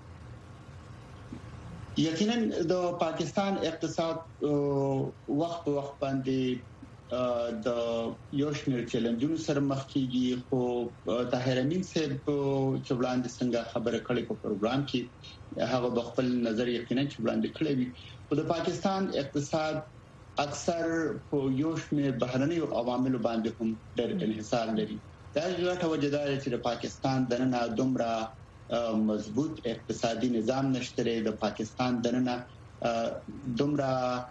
یقینا د پاکستان اقتصاد وخت باندې د یو شمېر چیلنجونو سره مخ کیږي خو طاهر امین صاحب چې وړاندې څنګه خبره کړې په پروګرام کې هغه خپل نظر یقینا چې وړاندې کړی وي د پاکستان اقتصاد اکثر په یو شمېر بهرني عوامل باندې هم ډېر انحصار لري. دا یو توجدار چې د پاکستان دننه دومره مضبوط اقتصادي نظام نشته. د پاکستان دننه دومره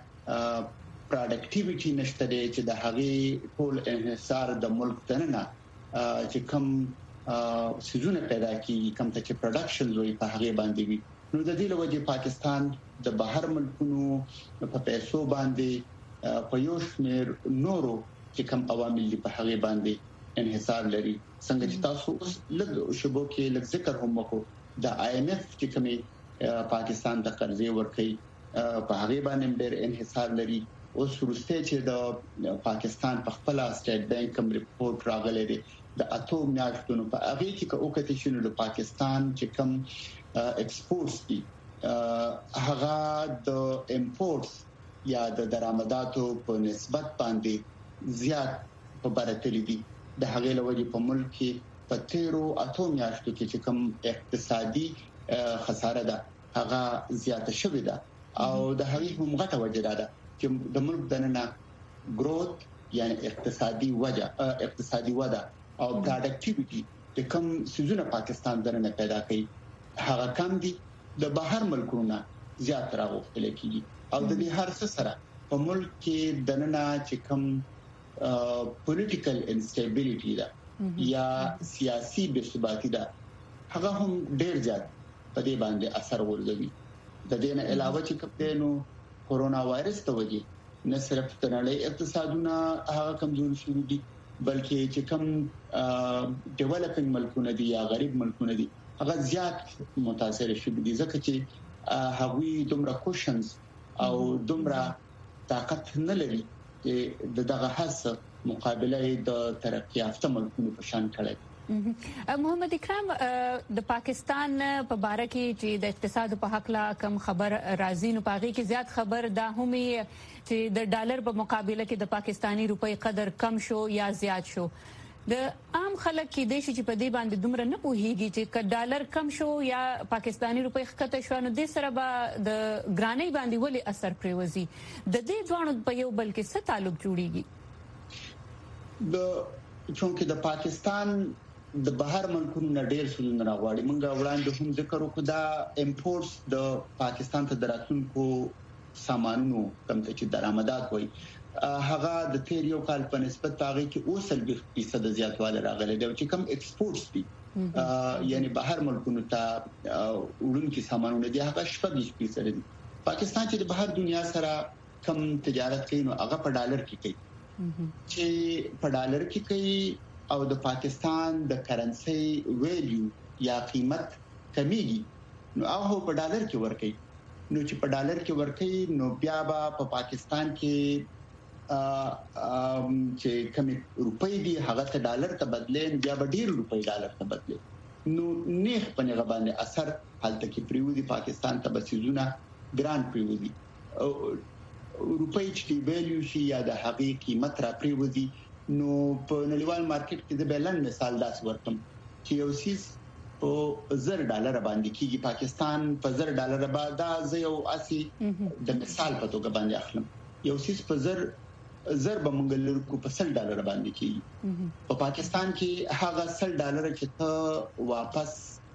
پروډکټیویټي نشته چې د هغې ټول انحصار د ملک دننه چې کوم سيزونه پیدا کیږي کوم ته چې پروډکشن وي په هغه باندې وي. نو د دې لوجه پاکستان د بهر ملکونو په پیسو باندې په یو شمېر نورو چې کوم عوامل په هغه باندې انحصار لري. څنګه چې تاسو اوس لږ شبو کې لږ ذکر هم وکړو د IMF چې کومي پاکستان د قرضې ورکړي په هغه باندې ډېر انحصار لري. اوس ورسته چې د پاکستان په خپل سټیټ بانک کوم ریپورت راغلی دی د اتو میاشتونو په هغه کې کوکته شنو د پاکستان چې کوم ایکسپورټس دي هغه د امپورټس یا د درآمداتو په نسبت باندې زیات په برتري دي. د هغې لوجه په ملک کې په 13 میاشتو کې چې کوم اقتصادي خساره ده هغه زیاته شوې ده او د هغې هم غټه وجه ده چې د ملک دننه ګروث یعنی اقتصادي وده او پروډکټیویټي د کوم سيزونه پاکستان دننه پیدا کړي هغه کم دي د بهر ملکونو زیات راغوښتل کیږي او د دې هر څه سره په ملک کې دننه چې کوم پولیټیکل انسټیبিলিټی ده یا سیاسي بې ثباتی ده هغه هم ډېر زیات په دې باندې اثر ورغوي. د دې نه علاوه چې کپتانو کورونا وایرس ته وجه نه صرف د نړۍ اقتصادونه هغه کمزوري شوي دي بلکې چې کوم ډیولپینګ ملکونه دي یا غریب ملکونه دي هغه زیات متاثر شوي دي ځکه چې هغوی دومره کوشنز او دومره طاقت نه لري د دغه هڅه مقابله د ترقی یافته ملکونو په شان کړي. محمد اکرام د پاکستان په باره کې چې د اقتصاد په حق لا کم خبر راځي نو پاغي کې زیات خبر دا همي چې د ډالر په مقابله کې د پاکستانی روپۍ قدر کم شو یا زیات شو. د عام خلک کې د شي چې په دې باندې دومره نه پوهیږي چې ک ډالر کم شو یا پاکستانی روپۍ ښکته شو نو د سره به د ګرانۍ باندې ولې اثر پریوزي. د دې ځوانو په یو بل کې څه تعلق جوړیږي؟ چونکه د پاکستان د بهر ملکونو نه ډېر سودونه راغواړي. موږ وړاندې هم ذکر وکړو دا امپورټس د پاکستان ته دراتونکو سامانونو کوم چې درآمدات وایي هغه د تیر یو کال په نسبت هغه کې اوسل 20% زیاتوالی راغلی دی چې کوم ایکسپورټس دي یعنی بهر ملکونو ته وړونکي سامانونه دي هغه 20% دي. پاکستان چې د بهر دنیا سره کم تجارت کوي نو هغه په ډالر کې کوي چې په ډالر کې کوي او د پاکستان د کرنسي ویلیو یا قیمت کمیږي نو هغه په ډالر کې ورکوي. نو چې په ډالر کې ورکوي نو بیا په پاکستان کې چې کوم روپۍ دي هغه ته ډالر ته بدلین بیا به ډیر روپۍ ډالر ته بدلین نو نه په نه باندې اثر حالت کې پریودي پاکستان ته بسیزونه ګران پریودي روپۍ چې ویلیو شي یا د هغې قیمت را پریودي نو په نړیوال مارکیټ کې د بیلن مثال داس ورتم چې یو سیس په $1000 باندې کیږي پاکستان په $1000 باندې زه یو اسی د مثال په توګه باندې اخلم یو سیس په $1000 بمنګلر کو په $100 باندې کیږي په پاکستان کې هغه $100 چې ته واپس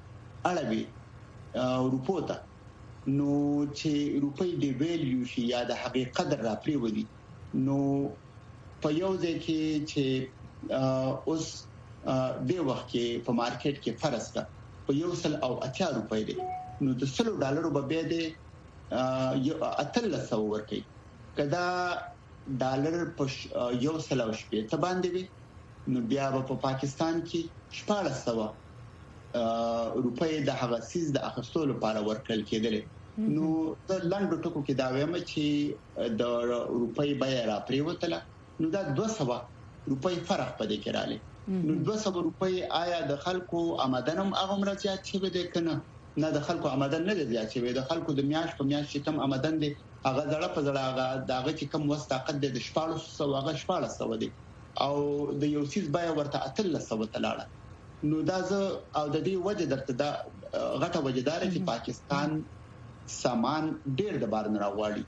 اړوي روپو ته نو چې روپۍ دی ویلیو شي یا د هغې قدر را پریودي نو په یو ځای کې چې اوس د وخت کې په مارکیټ کې فرض کا په $180 روپۍ دی نو د $100 به به دی یو 1300 ورکي کدا ډالر په یو سل او شپې ته باندې وي نو بیا په پاکستان کې 1400 روپۍ د هغه سیس د اخستلو لپاره ورکړل کېدل نو د لندو ټکو کې دا وایم چې د روپۍ بیه را پریوتله نو دا 200 روپۍ فرق پدې کې رااله نو 200 روپۍ آیا د خلکو آمدنم هغه مرزيات شي به کنه نه د خلکو آمدن نه زیات شي د خلکو د میاش په میاش کم آمدن دي هغه زړه په زړه هغه داغه چې کم وسطاقت د 1400 هغه 1400 دي او د یو سیس بیا ورته 1300 تلاړه نو دا ز او د دې وجه درته دا غټه وجدار چې پاکستان سامان ډیر د بار نه راوړي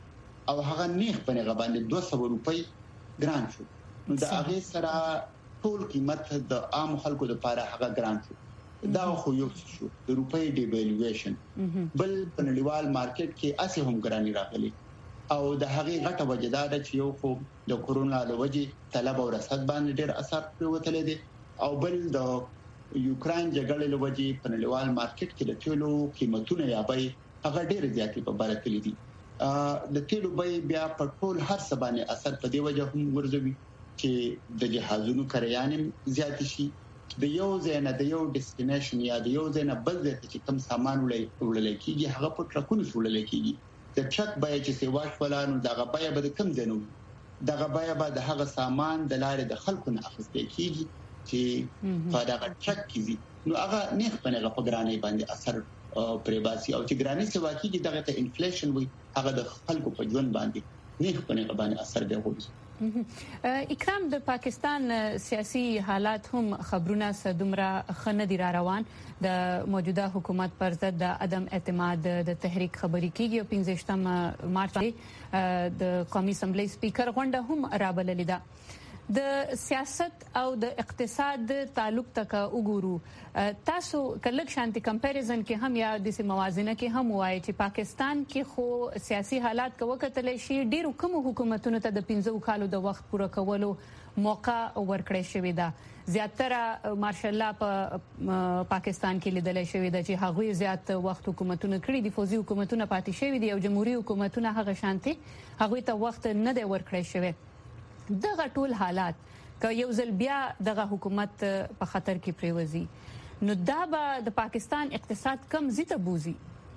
او هغه نیخ په هغه باندې 200 روپۍ ګران شو. نو دا هغه سره ټول قیمت د عام خلکو لپاره هغه ګران شو. دا خو یو شو د روپۍ ډیوالویشن. بل په نړیوال مارکیټ کې اسې هم ګرانی راغلي او د هغه غټه وجه دا چې یو خو د کورونا د وجې طلب او رسد باندې ډېر اثر پروتل دي او بل د یوکرين جګړې له وجې په نړیوال مارکیټ کې د تیلو قیمتونه یا به هغه ډېر زیاتې په بار کې دي. د تیلو به بیا په ټول هر څه باندې اثر په دی وجه هم ورځوي چې د جهازونو کریانې زیات شي. د یو ځای نه د یو ډیسټینیشن یا د یو ځای نه بل ځای ته کوم سامان وړل کېږي هغه په ټرکونو وړل کېږي. د ټرک بیا چې سیوا شولانو دغه بیا به کم ځنو دغه بیا به د هغه سامان د لارې د خلکو نه اخیستل کېږي چې په دغه ټرک کې نو هغه نه خپلغه په ګرانۍ باندې اثر پرېباسي او چې ګرانۍ سیوا کېږي دغه ته انفلیشن وي هغه د خلکو په ژوند باندې نه خپلغه باندې اثر دی وږي. اکرام د پاکستان سیاسي حالات هم خبرونه سدمره خنه دي را روان د موجوده حکومت پر ضد د عدم اعتماد د تحریک خبري کیږي او 15 مارچ د قومي اسمبلی سپیکر غونډه هم رابللې ده. د سیاست او د اقتصاد تعلق تک وګورو تاسو کله شانتي کمپیریزن کې هم یا د موازنه کې هم وایي چې پاکستان کې خو سیاسي حالات کو وکتل شي ډیرو کوم حکومتونو ته د 15 کالو د وخت پوره کولو موقع ورکړی شوی دا. زیاتره ماشالله په پاکستان کې لیدل شوی دا چې هغوی زیات وخت حکومتونه کړی دي فوزي حکومتونه پاتې شوی دي او جمهوریت حکومتونه هغه شانتي هغوی ته وخت نه دی ورکړی شوی. دغه ټول حالات که یو ځل بیا دغه حکومت په خطر کې پریوزي نو دا به د پاکستان اقتصاد کم زیته بوزي.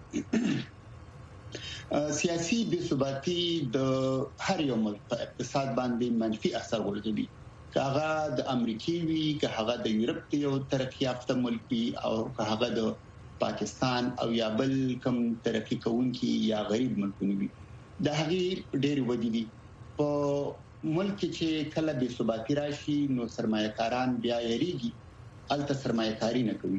سیاسي بې ثباتي د هر یو ملک په اقتصاد باندې منفي اثر ورکوي. که هغه د امریکای وي که هغه د یورپ یو ترقی یافته ملک وي او که هغه د پاکستان او یا بل کوم ترقی کوونکی یا غریب ملکونه وي. د هغه ډېر ودی دي په ملک چې کله بې ثباتی راشي نو سرمایه‌کاران بیا یریږي الته سرمایه‌کاری نه کوي.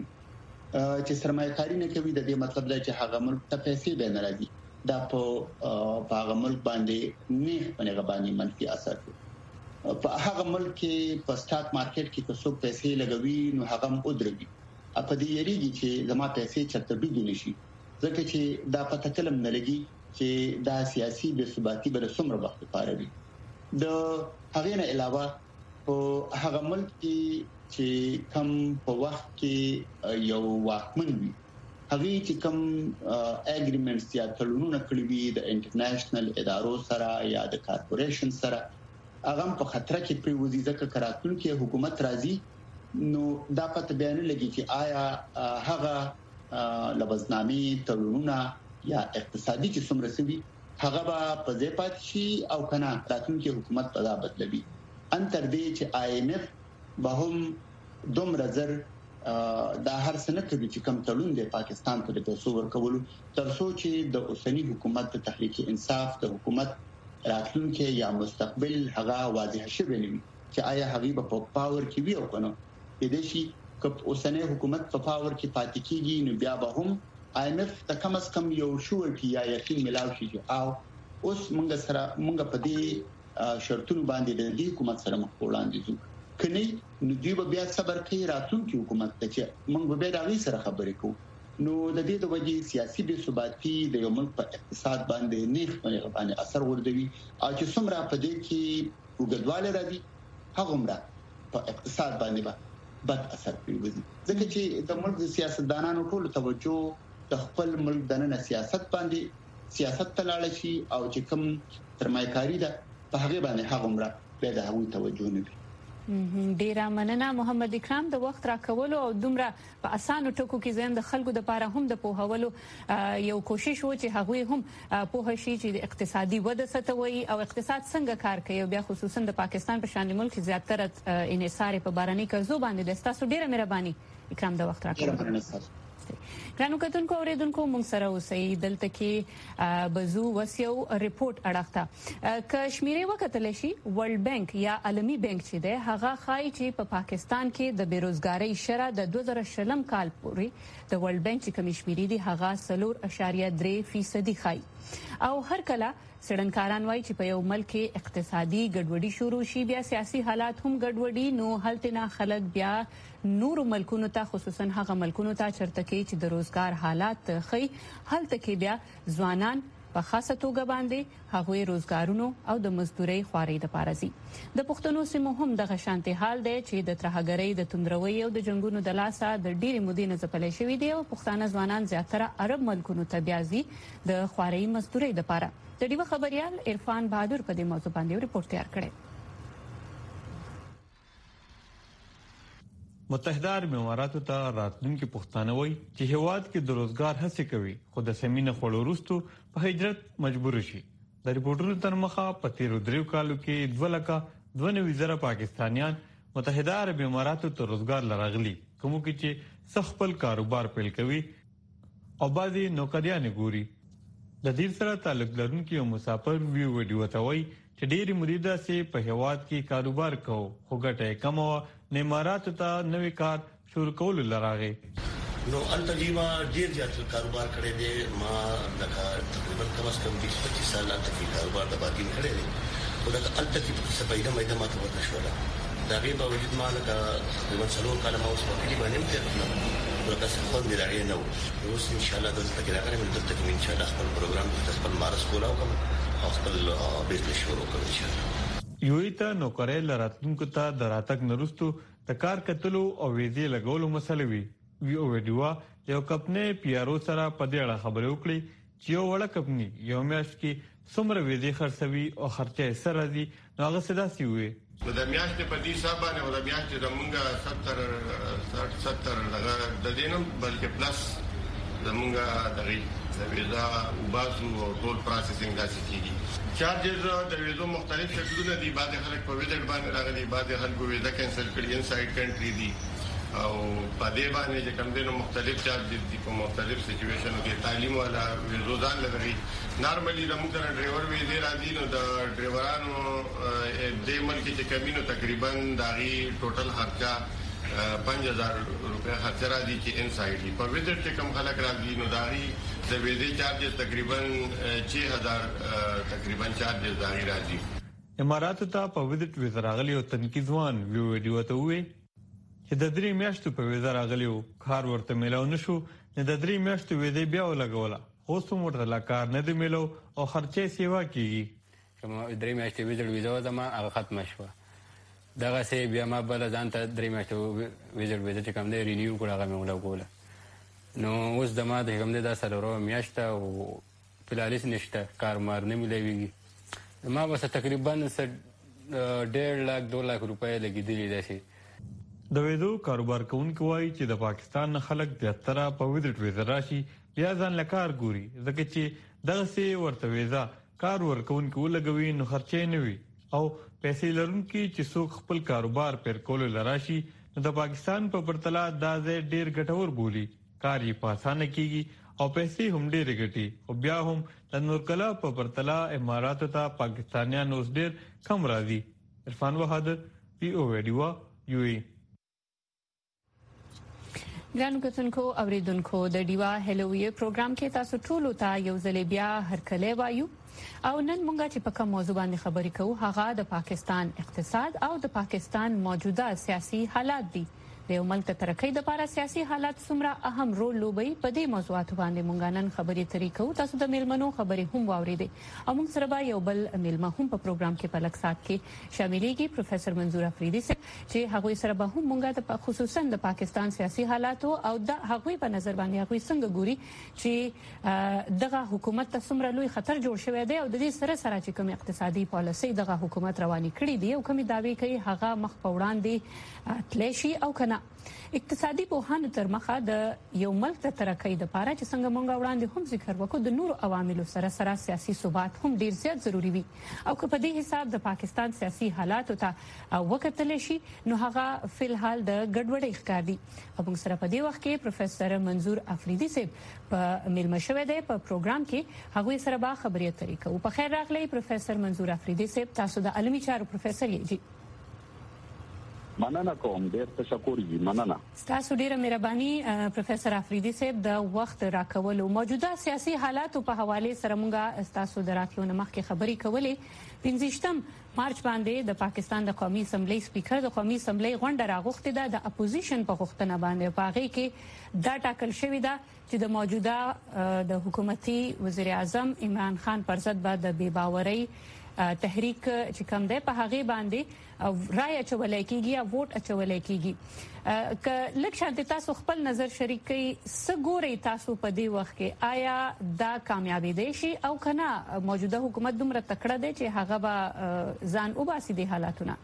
چې سرمایه‌کاری نه کوي د دې مطلب دی چې هغه ملک ته پیسې به نه راځي دا په هغه ملک باندې نه پنهغه باندې منفي اثر کوي. په هغه ملک کې په سٹاک مارکیټ کې که څوک پیسې لګوي نو هغه هم ودرېږي. په دې یریږي چې زما پیسې چرته بيدونه شي ځکه چې دا پته کلم نه لګي چې دا سیاسي بې ثباتی به څومره وخت لپاره وي. د هغه نه علاوه په هغه ملک کې چې کم په وخت کې یو واکمن وي هغه چې کم اګریمنټس یا تړونونه کړی وي د انټرنیشنل ادارو سره یا د کارپوریشن سره هغه په خطر کې پریوزي ځکه کراتون کې حکومت راځي نو دا پته بیان لګي چې آیا هغه لبزنامي تړونونه یا اقتصادي چې څومره سوي هغه په ځای پات شي او کنه راتلونکي حکومت په دا بدلوي. ان تر دې چې IMF به هم دومره زر دا هر څه نه کوي چې کم تړون دی پاکستان ته د پیسو ورکولو تر څو چې د اوسنی حکومت د تحریک انصاف د حکومت راتلونکي یا مستقبل هغه واضح شي ویني چې آیا هغه په پاور کې وي او کنه د دې شي چې اوسنی حکومت په پاور کې پاتې کیږي نو بیا به هم IMF ته کم از کم یو شورټي یا یقین ملاوي شي او اوس موږ په دې شرطونو باندې د دې حکومت سره مخ وړاندې ځو کني نو دوی به بیا صبر کوي راتلونکي حکومت ته چې موږ به دا سره خبرې کوو. نو د دې د وجې سیاسي بې ثباتی د یو ملک په اقتصاد باندې نیخ باندې اثر ورکوي او چې څومره په دې کې وګړواله راځي هغه عمره په اقتصاد باندې بد اثر کوي ځکه چې د ملک سیاستدانانو ټول توجه د خپل ملک دننه سیاست باندې سیاست تلاړ شي او چې کوم سرمایه‌کاری ده په هغه باندې هغه عمره به د هغوی توجه نه وي. ډیره مننه محمد اکرام د وخت راکولو او دومره په اسانو ټکو کې زم د خلکو د لپاره هم د پوهولو یو کوشش و چې هغوی هم پوه شي چې د اقتصادي وده ستوي او اقتصاد څنګه کار کوي او بیا خصوصا د پاکستان په شان ملک زیاتره انحصار په باراني قرضو باندې د تاسو ډیره مهرباني اکرام د وخت راکولو. ګرانو کتونکو اوریدونکو موږ سره اوسئ دلته کې بزو وسیو ریپورت اړخته کشمیري وکتل شي ورلد بانک یا عالمي بانک چې ده هغه خای چې په پاکستان کې د بیروزګاری شرح د 2020 کال پورې د ورلد بانک چې کمشمیري دي هغه 4.3% خای او هر کله سړنکاران وایي چې په یو ملک کې اقتصادي ګډوډي شروع شي بیا سیاسي حالات هم ګډوډي نو هلته نه خلک بیا نور ملکونو ته خصوصا هغه ملکونو ته چرته کې چې د روزګار حالات خي هلته کې بیا ځوانان په خاصه توګه باندې هغوی روزګارونو او د مزدوري خواري د پارزي د پښتنو سیمو هم د غشانتي حال دی چې د ترهګرۍ د توندروي او د جنگونو د لاسه د ډېری مودې نه ځپلې شوې دي او پښتانه ځوانان زیاتره عرب ملکونو ته بیازي د خواري مزدوري د پاره د ډیوه خبريال عرفان بهادر په دې موضوع باندې ریپورت تیار کړی متحده عرب اماراتو ته راتلونکي پښتانه وایي چې هیواد کې د روزګار هڅې کوي خو د سیمینه خړو وروسته په هجرت مجبور شي د ریپورټونو تر مخه په تیرو دریو کالو کې 2,92,000 پاکستانیان متحده عرب اماراتو ته روزګار لراغلي کوم کې چې سخپل کاروبار پیل کوي او بعضي نوکریان ګوري د دې سره تعلق لرونکي مسافر ویډیو ته وایي چې ډېری مریده سي په هیواد کې کاروبار کوي خو ګټه کم او اماراتو ته نوې کار شروع کول لراغي نو انتجیما ډیر ځات کاروبار کړی دی ما لکه تقریبا کم از کم 20-25 سال تک کاروبار د باندې کړی دی او دا الته کې څه پیدا مېده ماته ورته شو دا غي باوجود ما لکه تقریبا 3 کال ما اوس په دې باندې تیر ورته څه خو دې راغی نو اوس ان شاء الله دلته کې راغلی من دلته کې ان شاء الله خپل پروګرام د خپل مارس کولاو کوم او خپل بزنس شروع کوم ان شاء الله یوې ته نوکرۍ لراتونکو ته د راتګ نرستو د کار کتلو او ویزې لګولو مسله وی ویډیو یو کمپنی پیارو سره په دې اړه خبرې وکړي چې یو وړه کمپنی یو میاشت کې څومره ویزې خرڅوي او خرچه سره دي نو هغه څه داسې وي د میاشتې په دې حساب باندې او د میاشتې د مونږه 70 لغه د دینم بلکې پلس د مونږه دغه د ویزا او باسو او ټول پروسیسینګ داسې کیږي چارجز د ویزو مختلف شکلونه دي بعض خلک په ویزټ باندې راغلي بعض خلک ویزا کینسل کړي انساید کنټری دي او په دې باندې چې کوم دینو مختلف چارجز دي په مختلف سچويشنو کې تعلیم والا ویزو ځان لري نارملی د موږ سره ډرایور ویزې راځي نو د ډرایورانو د ملک چې کمینو تقریبا داغي ټوټل خرچه 5,000 روپے خرچه راځي چې انساید دي په ویزټ چې کوم خلک راځي نو داغي د ویزې چارجز تقریبا 6,000 تقریبا چارجز داغي راځي اماراتو ته په ویزټ ویزا راغلی او تنقیدوان ویډیو ته وی چې د 3 میاشتو په ویزا راغلی او کار ورته ملاو نشو نه د 3 میاشتو ویزې بیا ولګوله خو څومره لا کار نه دی ملو او خرچه سیوا کیږي کوم 3 میاشتې ویزا زما هغه ختم شوه دغه سي بیا ما بل ځان ته 3 میاشتې ویزا چې کوم دی رینیو کړه هغه مې ولګوله نو اوس د ما د کوم دی دا سره میاشت او پلالیس نشته کار مار نه ملويږي ما بس تقریبا 1.5 لک 2 لک روپۍ لګیدلې ده شي د ویزو کاروبار کوونکو وایي چې د پاکستان نه خلک زیاتره په ویزټ ویزا راشي بیا ځان لکار ګوري ځکه چې دغه سي ورته ویزا کار ورکوونکو لګوي نو خرچې نه وي او پیسې لرونکي چې څوک خپل کاروبار پر کول لراشي نو د پاکستان په پرتله دا ډېر ګټور بولی کار یې په اسانه کیږي او پیسې هم ډېر ګټي او بیا هم د نورکلا په پرتله اماراتو ته پاکستانیان اوس ډېر کم راځي عرفان بهادر پی او ویډیو یو ای ګرانو کتونکو اوریدونکو د ډیوا هلوی پروګرام کې تاسو ټول ته یو ځل بیا هرکلی وایو او نن مونږه چې په کوم موضوع باندې خبرې کوو هغه د پاکستان اقتصاد او د پاکستان موجوده سیاسي حالات دي د یو ملک ترقۍ لپاره سیاسي حالات څومره اهم رول لوبي په دې موضوعاتو باندې مونږ نن خبرې طریقو تاسو د میلمنو خبرې هم واوریدې او مونږ سره به یو بل میلمه هم په پروګرام کې په لکسات کې شاملېږي پروفیسور منظور افریدي چې هغوی سره به هم مونږ د خصوصا د پاکستان سیاسي حالاتو او د هغوی په نظر باندې هغوی څنګه ګوري چې دغه حکومت ته څومره لوی خطر جوړ شوی دی او د دې سره سره چې کوم اقتصادي پالیسي دغه حکومت رواني کړي دي او کومې دعوی کوي هغه مخ په وړاندې تلشي او کنه نه. اقتصادي پوهانو تر مخه د یو ملک د ترقۍ لپاره چې څنګه مونږ وړاندې هم ذکر وکړو د نورو عواملو سره سیاسي ثبات هم ډیر زیات ضروری وي او که په دې حساب د پاکستان سیاسي حالات ته وکتل شي نو هغه فلحال د ګډوډۍ ښکار دي. موږ سره په دې وخت کې پروفیسور منظور افریدي صاحب په ملما شوی دی په پروګرام کې هغه سره با خبرې اترې کوو. په خیر راغلی پروفیسور منظور افریدي صاحب، تاسو د علمي چارو پروفیسور یې. مننه کوم، ډیر تشکر جی. مننه تاسو ډیره مهرباني پروفیسور افریدي صاحب د وخت راکولو. موجوده سیاسي حالاتو په حواله سره مونږه تاسو دراتلو مخکې خبرې کولې. 15 مارچ باندې د پاکستان د قومي اسمبلی سپیکر د قومي اسمبلی غونډه راغوښتې ده د اپوزیشن په غوښتنه باندې. په هغه کې دا ټاکل شوی ده چې د موجوده د حکومتي وزیر اعظم عمران خان پر ضد به د بې باورۍ تحریک چې کوم دی په هغه باندې رائے اچولای کیږي یا ووټ اچولای کیږي. که لږ شانتي تاسو خپل نظر شریک کړئ، څه ګورئ تاسو په دې وخت کې؟ آیا دا کامیابی دی شي او کنه موجوده حکومت دومره تکړه دی چې هغه به ځان وباسي د حالاتونه؟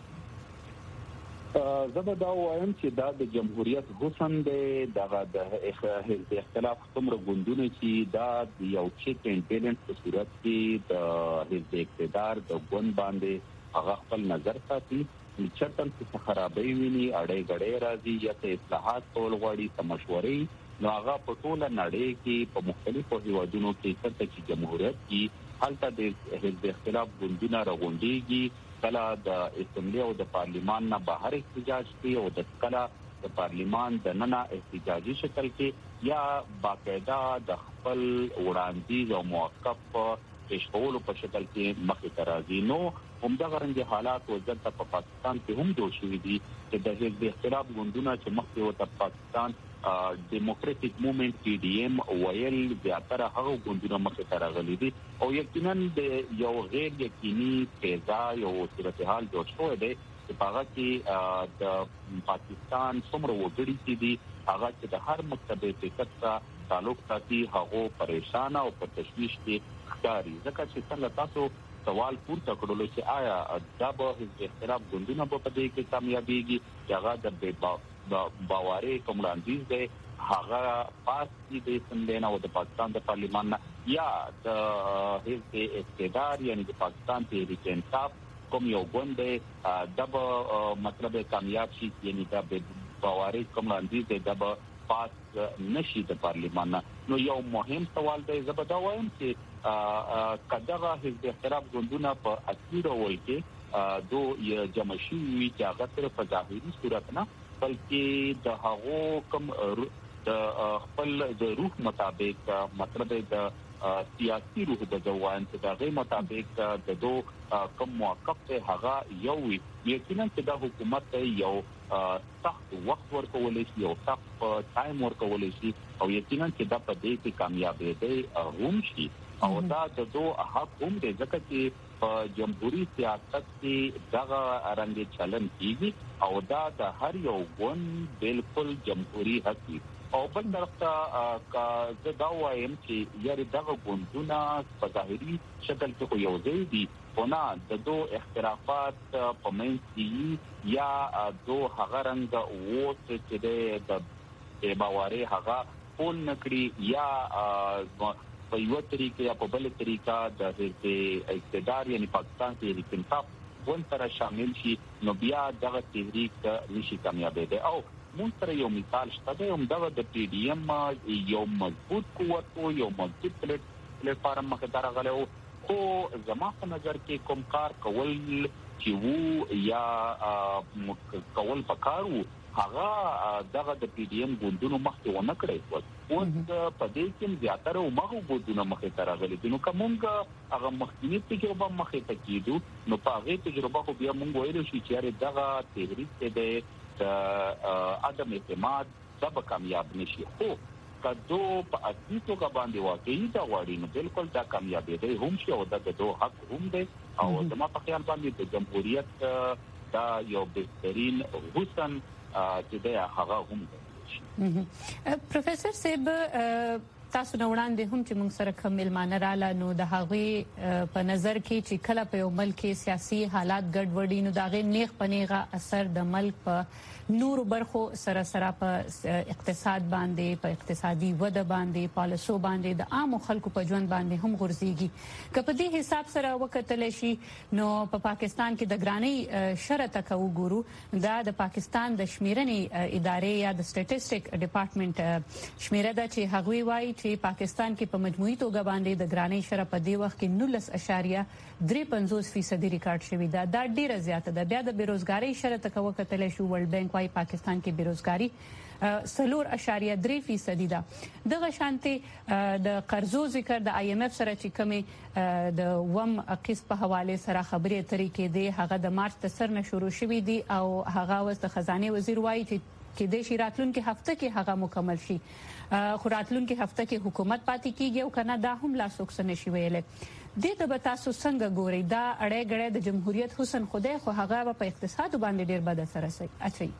زه دا وایم چې دا د جمهوریت حسن دی، دغه د اختلاف څومره ګوندونه چې دا یو چیک اینډ بیلنس په صورت کې د حزب اقتدار د ګوند باندې هغه خپل نظر ساتي. چرته څه خرابې ویني اړې غړې راځي یا ته اصلاحات کول غواړي ته مشورې، نو هغه په ټوله نړۍ کې په مختلفو هیوادونو کې څه چې جمهوریت کې هلته د حزب اختلاف ګوندونه راغونډيږي. کله د اسمبلی او د پارلیمان نه بهر احتجاج کوي او د کله د پارلیمان د ننه احتجاجي شکل کې یا باقاعده د خپل وړاندیز او موقف پیشکولو په شکل کې مخې ته راځي. نو همدغه رنګ حالات وضعیت په پاکستان کې هم جوړ شوي دي چې د حزب اختلاف ګوندونه چې مخکې وته پاکستان ډیموکراټیک موومېنټ پی ډی ایم ویل زیاتره هغه ګوندونه مخې ته راغلي دي او یقینا د یو غیر یقیني فضا یو صورتحال جوړ شوی دی چې هغه کې د پاکستان څومره وګړي چې دي هغه چې د هر مکتبه فکر سره تعلق ساتي هغه پریشان او په تشویش کې ښکاري. ځکه چې څنګه تاسو سوال پورته کړلو چې آیا دا به حزب اختلاف ګوندونه په دې کې کامیابیږي چې هغه د باوري کوم وړاندیز دی هغه پاس دي سندنه او د پاکستان د پارلیمان یا د حزب اقتدار یعنی د پاکستان تحریک انصاف کوم یو ګوند د مطلب کامیاب شي یعنی د باوري کوم وړاندیز دی د پاس نشي د پارلیمان. نو یو مهم سوال دی زبدا وایم چې کداغه حزب اختلاف ګوندونه په اصلي ډول کې دو جمع شي چې هغه صرف په ظاهري صورت نه بلکې د هغو کوم د خپل د روح مطابق مطلب د سیاسي روح د ځوان ته دغه مطابق د دو کوم موقف ته هغه یو یقینا چې د حکومت یو سخت وخت ورکول شي او سخت ټایم ورکول شي او یقینا چې د پدې کې کامیابی دی هم شي او دا د دو حق هم دی ځکه چې په جمهوریت سیاست کې دغه رنګ چلن کیږي او دا د هر یو ګوند بالکل جمهوریت حق دی. او بل طرف ته زه دا وایم چې یاري دغه ګوندونه په ظاهري شکل کې یو ځای دي خو نه د دو اختلافات په منځ کې یا دو هغه رنګ ووت چې د باوري هغه پول نکړي یا په یو طریقې یا په بل طریقه د اقتدار یعنی پاکستان تحریک انصاف ون سره شامل شي نو بیا دغه تحریک نشي کامیابی دی. او مون سره یو مثال شته دی هم د پی ډی ایم یو مضبوط قوت او یو مضبوط پلیټ فارم مخه درغله او زما په نظر کې کوم کار کول چې وو یا کول پکارو هغه دغه د پی ډی ایم ګوندونو مخته ونه کړی او په دې کې زیاتره عمره ګوندونو مخه ترغلي دي. نو کومه هغه مخکینی تجربه مخه ته کیدو نو په هغه تجربه خو بیا مونږ ویل شي چې دغه تحریک ته د عدم اعتماد سبب کامیاب نشي. خو کدو په اصلي توګه باندې واقعي دا وړي نو بالکل دا کامیابی دی هم شي او دا د حق هم دی او زما په خیال باندې د جمهوریت دا یو بهترین حسن چې دا هغه هم دی. پروفیسور صاحب تاسو نو وړاندې هم چې موږ سره کوم ملمانه رااله نو د هغې په نظر کې چې کله په یو ملک کې سیاسي حالات ګډوډي نو د هغې نیغ په نیغه اثر د ملک په نورو برخو سره په اقتصاد باندې په اقتصادي وده باندې پالیسو باندې د عامو خلکو په ژوند باندې هم غورځيږي که په دې حساب سره وکتل شي نو په پاکستان کې د ګرانۍ شرط کو ګورو دا د پاکستان د شمیرنې ادارې یا د سټټیسټیک ډپارټمنټ شمیره ده چې هغوی وایي چې پاکستان کې په مجموعي توګه باندې د ګرانۍ شرط په دې وخت کې 19.53% ریکارډ شوی دا ډیره زیاته ده. بیا د بیروزګاری شرط کو وکتل شي ورلد بانک وايي پاکستان کې بیروزګاری 4.3% ده. دغه شانتي د قرضو ذکر د IMF سره چې کومه د وم قسط په حواله سره خبرې اترې کې دی هغه د مارچ د سر نه شروع شوې دي او هغه وس د خزانه وزیر وایي چې د شراتلونکو هفته کې هغه مکمل شي خو راتلونکو هفته کې حکومت پاتې کیږي او کنه دا هم لا څوک نه شي ویلې. د ته به تاسو څنګه ګورئ دا اړې ګړې د جمهوریت حسن خدای خو هغه په اقتصاد باندې ډیر بد اثر اچي.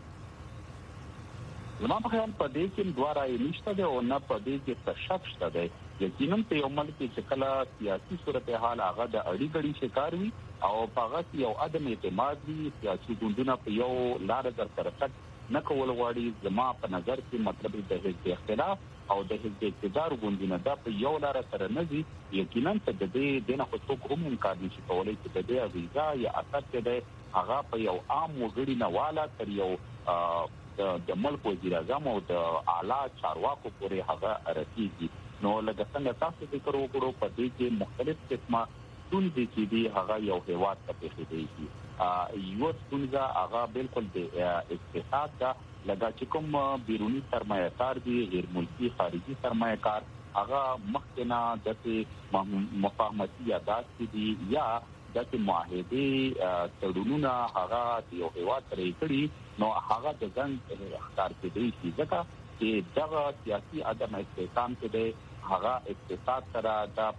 زما په خیال په دې کې دوه رائے نشته ده او نه په دې کې څه شک شته ده. یقینا په یو ملک کې کله سیاسي صورتحال هغه د اړې ګړې شکار وي او هغه یو عدم اعتماد وي سیاسي ګوندونه په یو لار در سره تک نه کول غواړي. زما په نظر کې مطلب د حزب اختلاف او د حزب اقتدار ګوندونه دا په یو لار سره نه دي. یقینا د دې دنه خو څوک هم انکار نشي کولای چې د دې ویزا یا اثر کې هغه په یو عام وګړي نه والا تر یو د ملک وزیر اعظم او د اعلی چارواکو پورې هغه رسیږي. نو لکه څنګه تاسو فکر وکړو په دې کې مختلف قسمه ستونزې چې دي هغه یو هیواد ته پیښې دي. یو ستونزه هغه بالکل د اقتصاد دا لکه چې کوم بیرونی سرمایه کار دي غیر ملکی خارجي سرمایه کار هغه مخکنه د مفاهمتي یادات دي یا د معاهده تړونونه هغه یو هیواد سره کړی نو هغه د ځنګ اختیار کړي چې ځکه چې دغه سیاسي عدم استحکام کې د هغه اقتصاد سره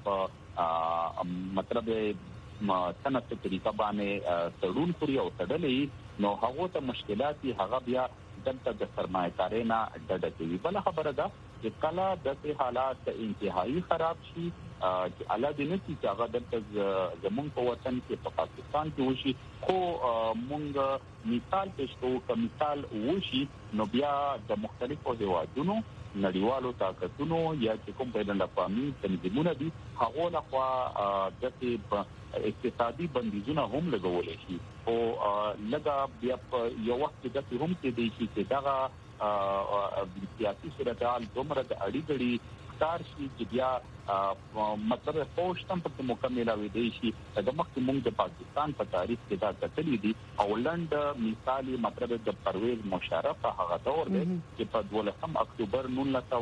د مطلب صنعت طریقه باندې تړون کړی او تړلې نو هغه ته مشکلات هغه بیا دلته د سرمایه‌کارۍ نه ډډه کوي. بل خبره ده چې کله د حالات انتهایی خراب شي چې الله دې نه چې هغه دلته زمونږ په وطن کې په پاکستان کې وشي خو مونږ مثال پېښ کوو که مثال وشي نو بیا د مختلفو هیوادونو نړیوالو طاقتونو یا چې کوم بین الاقوامي تنظیمونه دي هغه لخوا د اقتصادي بندیزونه هم لګول شي او لږه بیا یو وخت د هم کې دی چې دغه سیاسي صورتحال دومره د اړیګړي کار شي چې بیا مطلب پوښتنه په مکمل اوي دی شي د مخکې موږ د پاکستان په تاریخ کې دا کتلې دي او لند مثالي مطلب د پرویز مشرف هغه دور دی چې په 12 اکتوبر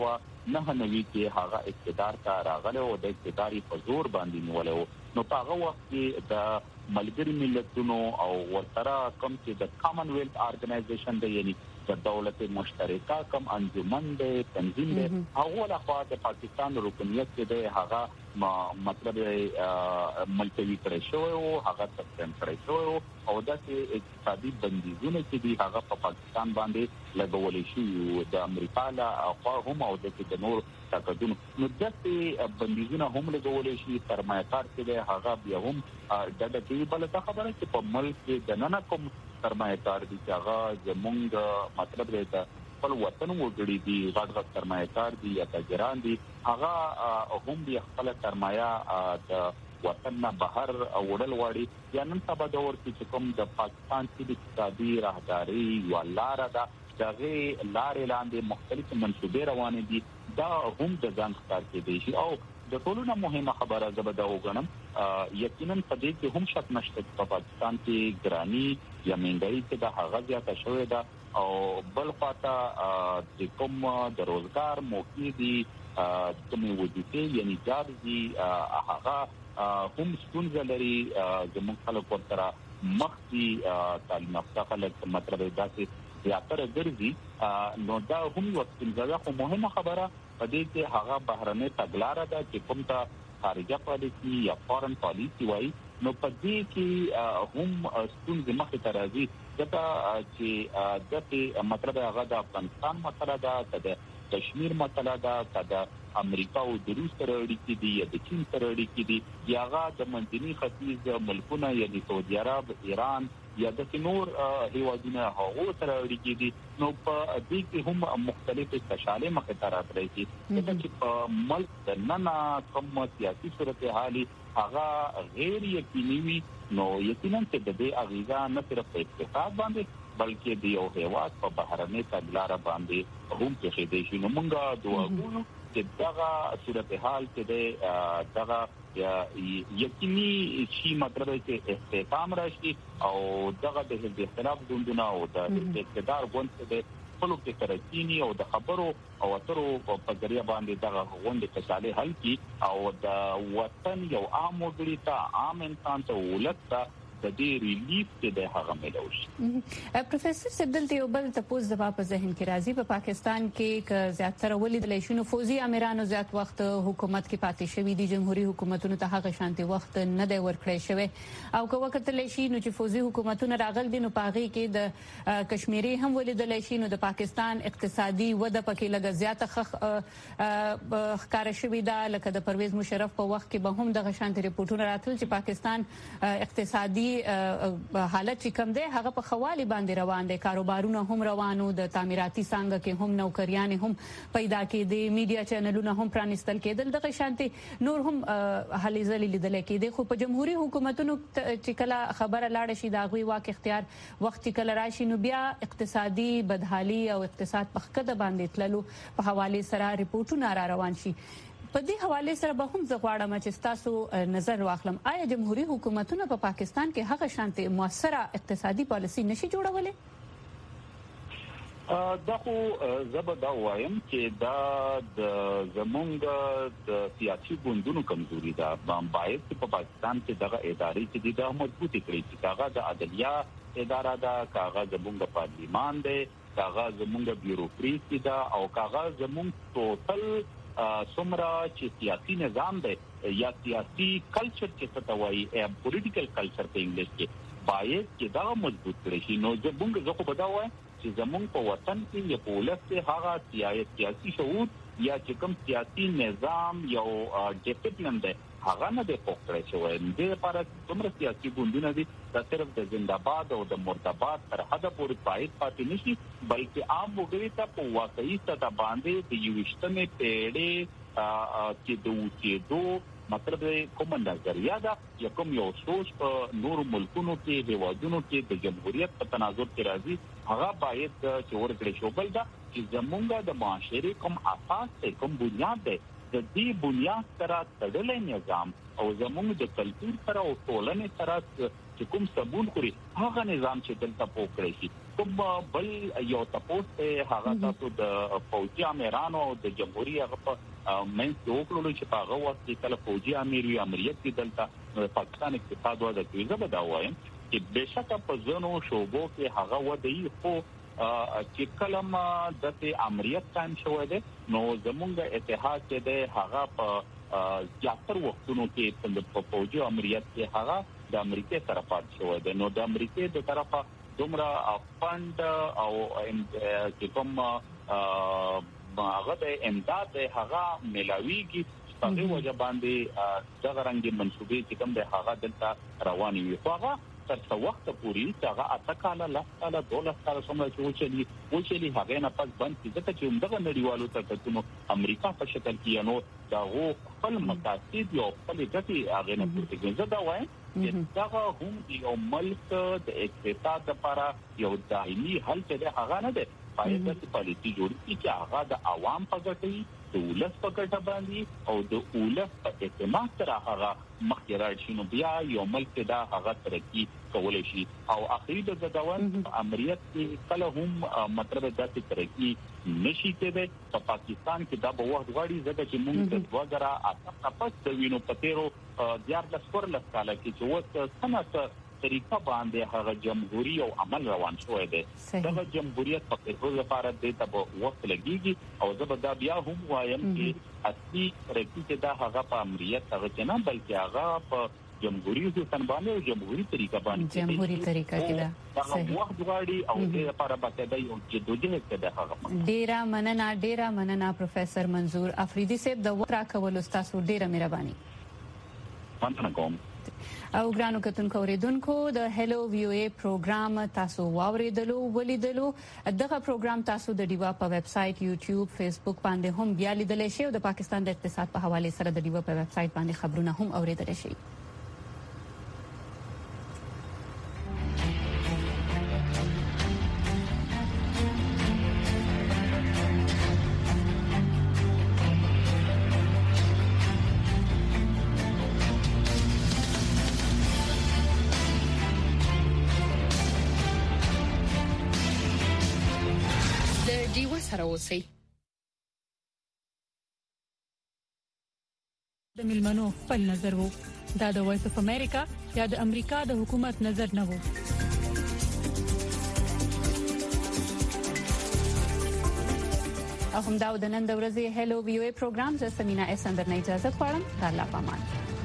1999 کې هغه اقتدار ته راغله او د اقتداري په زور باندې نیولو نو په هغه وخت کې د ملګری ملتونو او ورسره کوم چې د کامن ویلث ارګنایزیشن دی یعنی د دولت مشترکه کوم انجمن دی تنظیم دی هغه لخوا د پاکستان رکنیت کې دی هغه مطلب ملتوي کړی شو او هغه تسلیم کړی شو او د اقتصادي بندیزونه چې دی هغه په پاکستان باندې لګول شي د امریکا له خوا هم او د نور تاکدون نو دغه بندیزونه هم لګول شي سرمایه‌کار چې دی هغه بیا هم د دې بل څه خبره چې په ملک کې د نن کوم سرمایه‌کار دي چې هغه زمونږ مطلب دی خپل وطن وګړي دي غټ سرمایه‌کار دي یا تاجران دي هغه هم بیا خپل سرمایه د وطن نه بهر وړل وړي یا نن سبا د ورته چې کوم د پاکستان کې اقتصادي راهداري ولاره ده دغه لارې لاندې مختلف منصوبې روانې دي دا هم د ځان ښکار کېدی شي او د ټولو نه مهمه خبره زبده وګڼم یقینا په دې کې هم شک نشته چې په پاکستان کې ګرانی یا مهنګای چې د هغه زیاته شوې ده او بل خاطر د کوم د روزګار موقع دي کومې وظیفې یعنی جاب دي هغه هم ستونزه لري زموږ خلک ورته مخکي تعلیم یافته خلک مطلب دا چې زیاتره ګرځي نو دا هم یو ستونزه خو مهمه خبره په دې کې هغه بهرنۍ تګلارې ده چې کوم ته خارجه پالیسي یا فارن پالیسي وایي نو په دې کې هم ستونزې مخې ته راځي ځکه چې دغه مطلب هغه د افغانستان مسله ده د کشمیر مسله ده د امریکا او د روس سره اړیکې دي یا د چین سره اړیکې دي یا هغه د منځني ختیځ ملکونه یعنی سعودي عرب ایران یا د نور هیوادونو هغه سره اړیکې دي نو په دې کې هم مختلفې تشالې مخې ته راځي چې په ملک د نن کوم سیاسي صورتحال هغه غیر یقیني وي نو یقینا چې د دې اغیزه نه صرف په اقتصاد باندې بلکې د یو هیواد په بهرنۍ تګلارې باندې هم کې خېدې شي نو موږ دعا کوو چې دغه صورتحال چې دغه یقیني شي مطلب چې استحکام راشي او دغه د حزب اختلاف ګوندونه او د اقتدار ګوند د خپل کې ترکینی او د خبرو او اترو په ذریعہ باندې دغه غونډه کچاله حل کی او د وطن یو عام وګړي ته عام انسان ته ولکته د دې ریلیف کې د هغه ملوش پروفیسور سبدل دیوبل تاسو د په ذهن کې راځي په پاکستان کې ک زیاتره ولیدل شي نو فوزي امیرانو زیات وخت حکومت کې پاتې شوی دي جمهوریت حکومتونو ته هغه شانتي وخت نه دی ورکړی شوی او که وخت لې شي نو چې فوزي حکومتونه راغل دي نو پاغي کې د کشمیري هم ولیدل شي نو د پاکستان اقتصادي وده پکې لږ زیاته ښکار شوی دا لکه د پرویز مشرف په وخت کې به هم د شانتي ریپورتونه راتل چې پاکستان اقتصادي حالت چې کم دی هغه په خوالي باندې روان دي کاروبارونه هم روانو د تعمیراتي څنګه کې هم نوکریان هم پیدا کېدي میډیا چینلونه هم پرانستل کېدل دغه شانتي نور هم هلي ځلې لیدل کېدي خو په جمهوریت حکومتونو چې کله خبره لاړ شي دا غوي واک اختیار وخت کله راشي نو بیا اقتصادي بدحالي او اقتصاد په خکده باندې تللو په حواله سره ریپورتونه را روان شي په دې حواله سره به هم زغواړم چې تاسو نظر واخلم آیا جمهوریت حکومتونه په پاکستان کې هغه شانتي موثره اقتصادي پالیسي نشي جوړولای دا خو زبدا وایم چې دا د زمونږ د سیاسي ګوندونو کمزوري ده باید په پاکستان کې دغه ادارې چې د مضبوطی کړي چې هغه د عدلیه اداره ده کاغذ زمونږ پارلیمان دی کاغذ زمونږ بیوروکراسي ده او کاغذ زمونږ ټوټل څومره چې سیاسي نظام دی یا سیاسي کلچر چې څه وایي پولیټیکل کلچر په انګلیش کې باید چې دا مضبوط کړي شي نو زمونږ زه خو به دا وایم چې زمونږ په وطن کې یو پولیس هغه سیاسي شعور یا چې کوم سیاسي نظام یو ډیسپلین دی هغه نه دی پوښتنه شوی د لپاره څومره سیاسي ګوندونه دي دا صرف د زنده‌باد او د مرده‌باد تر حد پورې پایښت پاتې نشي بلکې عام وګړي ته په واقعي سطح باندې د یوشتمې پیړۍ چې د اوسېدو مطلب کوم نظریه ده یا کوم یو سوچ په نور ملکونو کې هیوادونو کې د جمهوریت په تناظر کې راځي هغه باید چې ورکړي شو بل دا چې زمونږ د معاشري کوم اساس ته کوم بنیاد ده د دې بنیاد سره تړلې نظام او زمونږ د کلتور سره او ټولنې سره چې کوم سبون خوري هغه نظام چې دلته پوکړي شي کوم بل یو تاسو ته هغه تاسو د فوجي امیرانو او د جمهوریت هغه منځ کې وکړل چې په هغه وخت کې کله فوجي امیر وي امریت کې دلته پاکستان اقتصاد وده کوي زه به دا وایم چې بهشکه په ځونو شوبو کې هغه ودی خو چې کلم د امریت قائم شوی دی نو زمونږ اتحاد چې دی هغه په زیاتر وختونو کې په فوجي امریت کې هغه د امریکای سره پات شوی دی نو د امریکای د طرفه دومره فند او چې کوم هغه د امداد هغه ملاویږي په دې وجه باندې دغه رنګ منسوبې چې کوم د هغه دلته رواني وي خو هغه تر څو وخت پورې هغه اتکاله لاله 12 کال څومره چې وچلی هغه نه پس بند چې چې دغه نړیوالو طاقتونو امریکا په شکل کې نو دا خپل مقاصد یو خپل ګټي هغه نه پورته کوي دا وايي چې دا هم یو ملک د اقتصاد لپاره یو دایمي حل چې هغه نه ده پایدار پالیسي جوړي چې هغه د عوام په ګټي د ولس په ګټه باندې او د ولس په اعتماد سره هغه مخکې راشي نو بیا یو ملک دا هغه ترقی کولای شي او اخري د ځداون امریت کې کله هم مطلب داسې ترقی نشي کېدای په پاکستان کې دا به وخت غواړي ځکه چې موږ د 2008 پس د وینو پتیرو 14 کال کې چې وڅ سنت طریقه باندې هغه جمهوریت او عمل روان شوی دی دغه جمهوریت په خپل لپاره د ته وخت لګیږي او زه به دا بیا هم وایم چې اصلي ترقی چې دا هغه په امریت هغه نه بلکې هغه په جمهوریت باندې او جمهوریت طریقه باندې جمهوریت طریقه کې دا صحیح وخت غواړي او د لپاره باندې یو جدوجہد کده هغه ډیره مننه پروفیسور منظور افریدي صاحب د وخت راکول تاسو ډیره مهرباني مننه کوم او ګرانو کتونکو اوریدونکو د هلو وی او ای پروګرام تاسو واوریدلو ولیدلو دغه پروګرام تاسو د ډیوا په ویب سټ یوټیوب فیسبوک باندې هم بیا لیدلی شئ او د پاکستان د اقتصاد په حواله سره د ډیوا په ویب سټ باندې خبرونه هم اوریدلی شئ سره اوسئ د ملمنو خپل نظر وو دا د وایس اف امریکا یا د امریکا د حکومت نظر نه وو هم دا د نن د ورځې هلو وی او ای پروګرام ز سمینا اس اندر نه اجازه غواړم د الله پامان